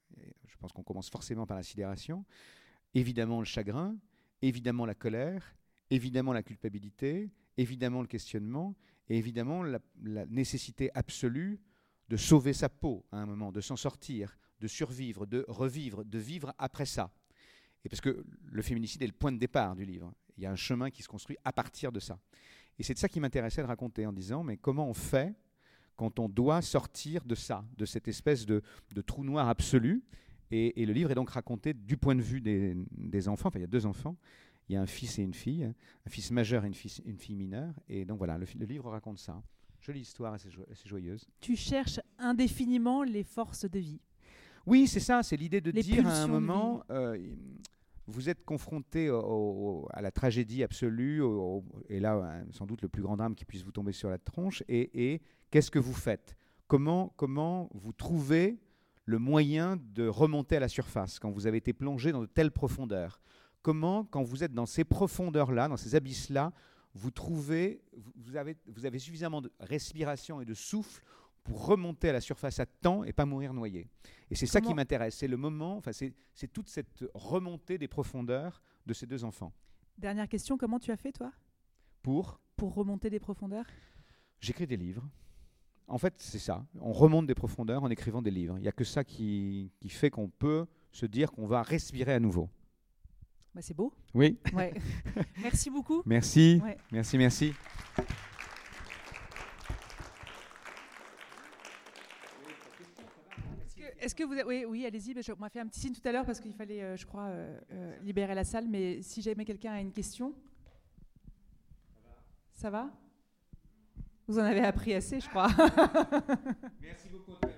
je pense qu'on commence forcément par la sidération, évidemment le chagrin, évidemment la colère, évidemment la culpabilité, évidemment le questionnement, et évidemment la, la nécessité absolue de sauver sa peau à un moment, de s'en sortir, de survivre, de revivre, de vivre après ça. Et parce que le féminicide est le point de départ du livre. Il y a un chemin qui se construit à partir de ça. Et c'est de ça qui m'intéressait de raconter, en disant, mais comment on fait quand on doit sortir de ça, de cette espèce de, de trou noir absolu. Et, et le livre est donc raconté du point de vue des, des enfants. Enfin, il y a deux enfants. Il y a un fils et une fille, un fils majeur et une fille, une fille mineure. Et donc voilà, le, le livre raconte ça. Jolie histoire, assez, jo- assez joyeuse. Tu cherches indéfiniment les forces de vie. Oui, c'est ça, c'est l'idée de Les dire à un pulsions de moment, euh, vous êtes confronté au, au, à la tragédie absolue, au, au, et là, hein, sans doute le plus grand drame qui puisse vous tomber sur la tronche, et, et qu'est-ce que vous faites ? Comment, comment vous trouvez le moyen de remonter à la surface quand vous avez été plongé dans de telles profondeurs ? Comment, quand vous êtes dans ces profondeurs-là, dans ces abysses-là, vous trouvez, vous avez, vous avez suffisamment de respiration et de souffle pour remonter à la surface à temps et pas mourir noyé. Et c'est ça Comment- qui m'intéresse, c'est le moment, enfin c'est, c'est toute cette remontée des profondeurs de ces deux enfants. Dernière question, comment tu as fait, toi, Pour, pour remonter des profondeurs? j'écris des livres. En fait, c'est ça. On remonte des profondeurs en écrivant des livres. Il n'y a que ça qui, qui fait qu'on peut se dire qu'on va respirer à nouveau. Bah, c'est beau. Oui. Ouais. Merci beaucoup. Merci. Ouais. Merci, merci. Est-ce que, est-ce que vous... a- Oui, oui, allez-y. On m'a fait un petit signe tout à l'heure parce qu'il fallait, euh, je crois, euh, euh, libérer la salle. Mais si jamais quelqu'un a une question... Ça va? Vous en avez appris assez, je crois. Merci beaucoup.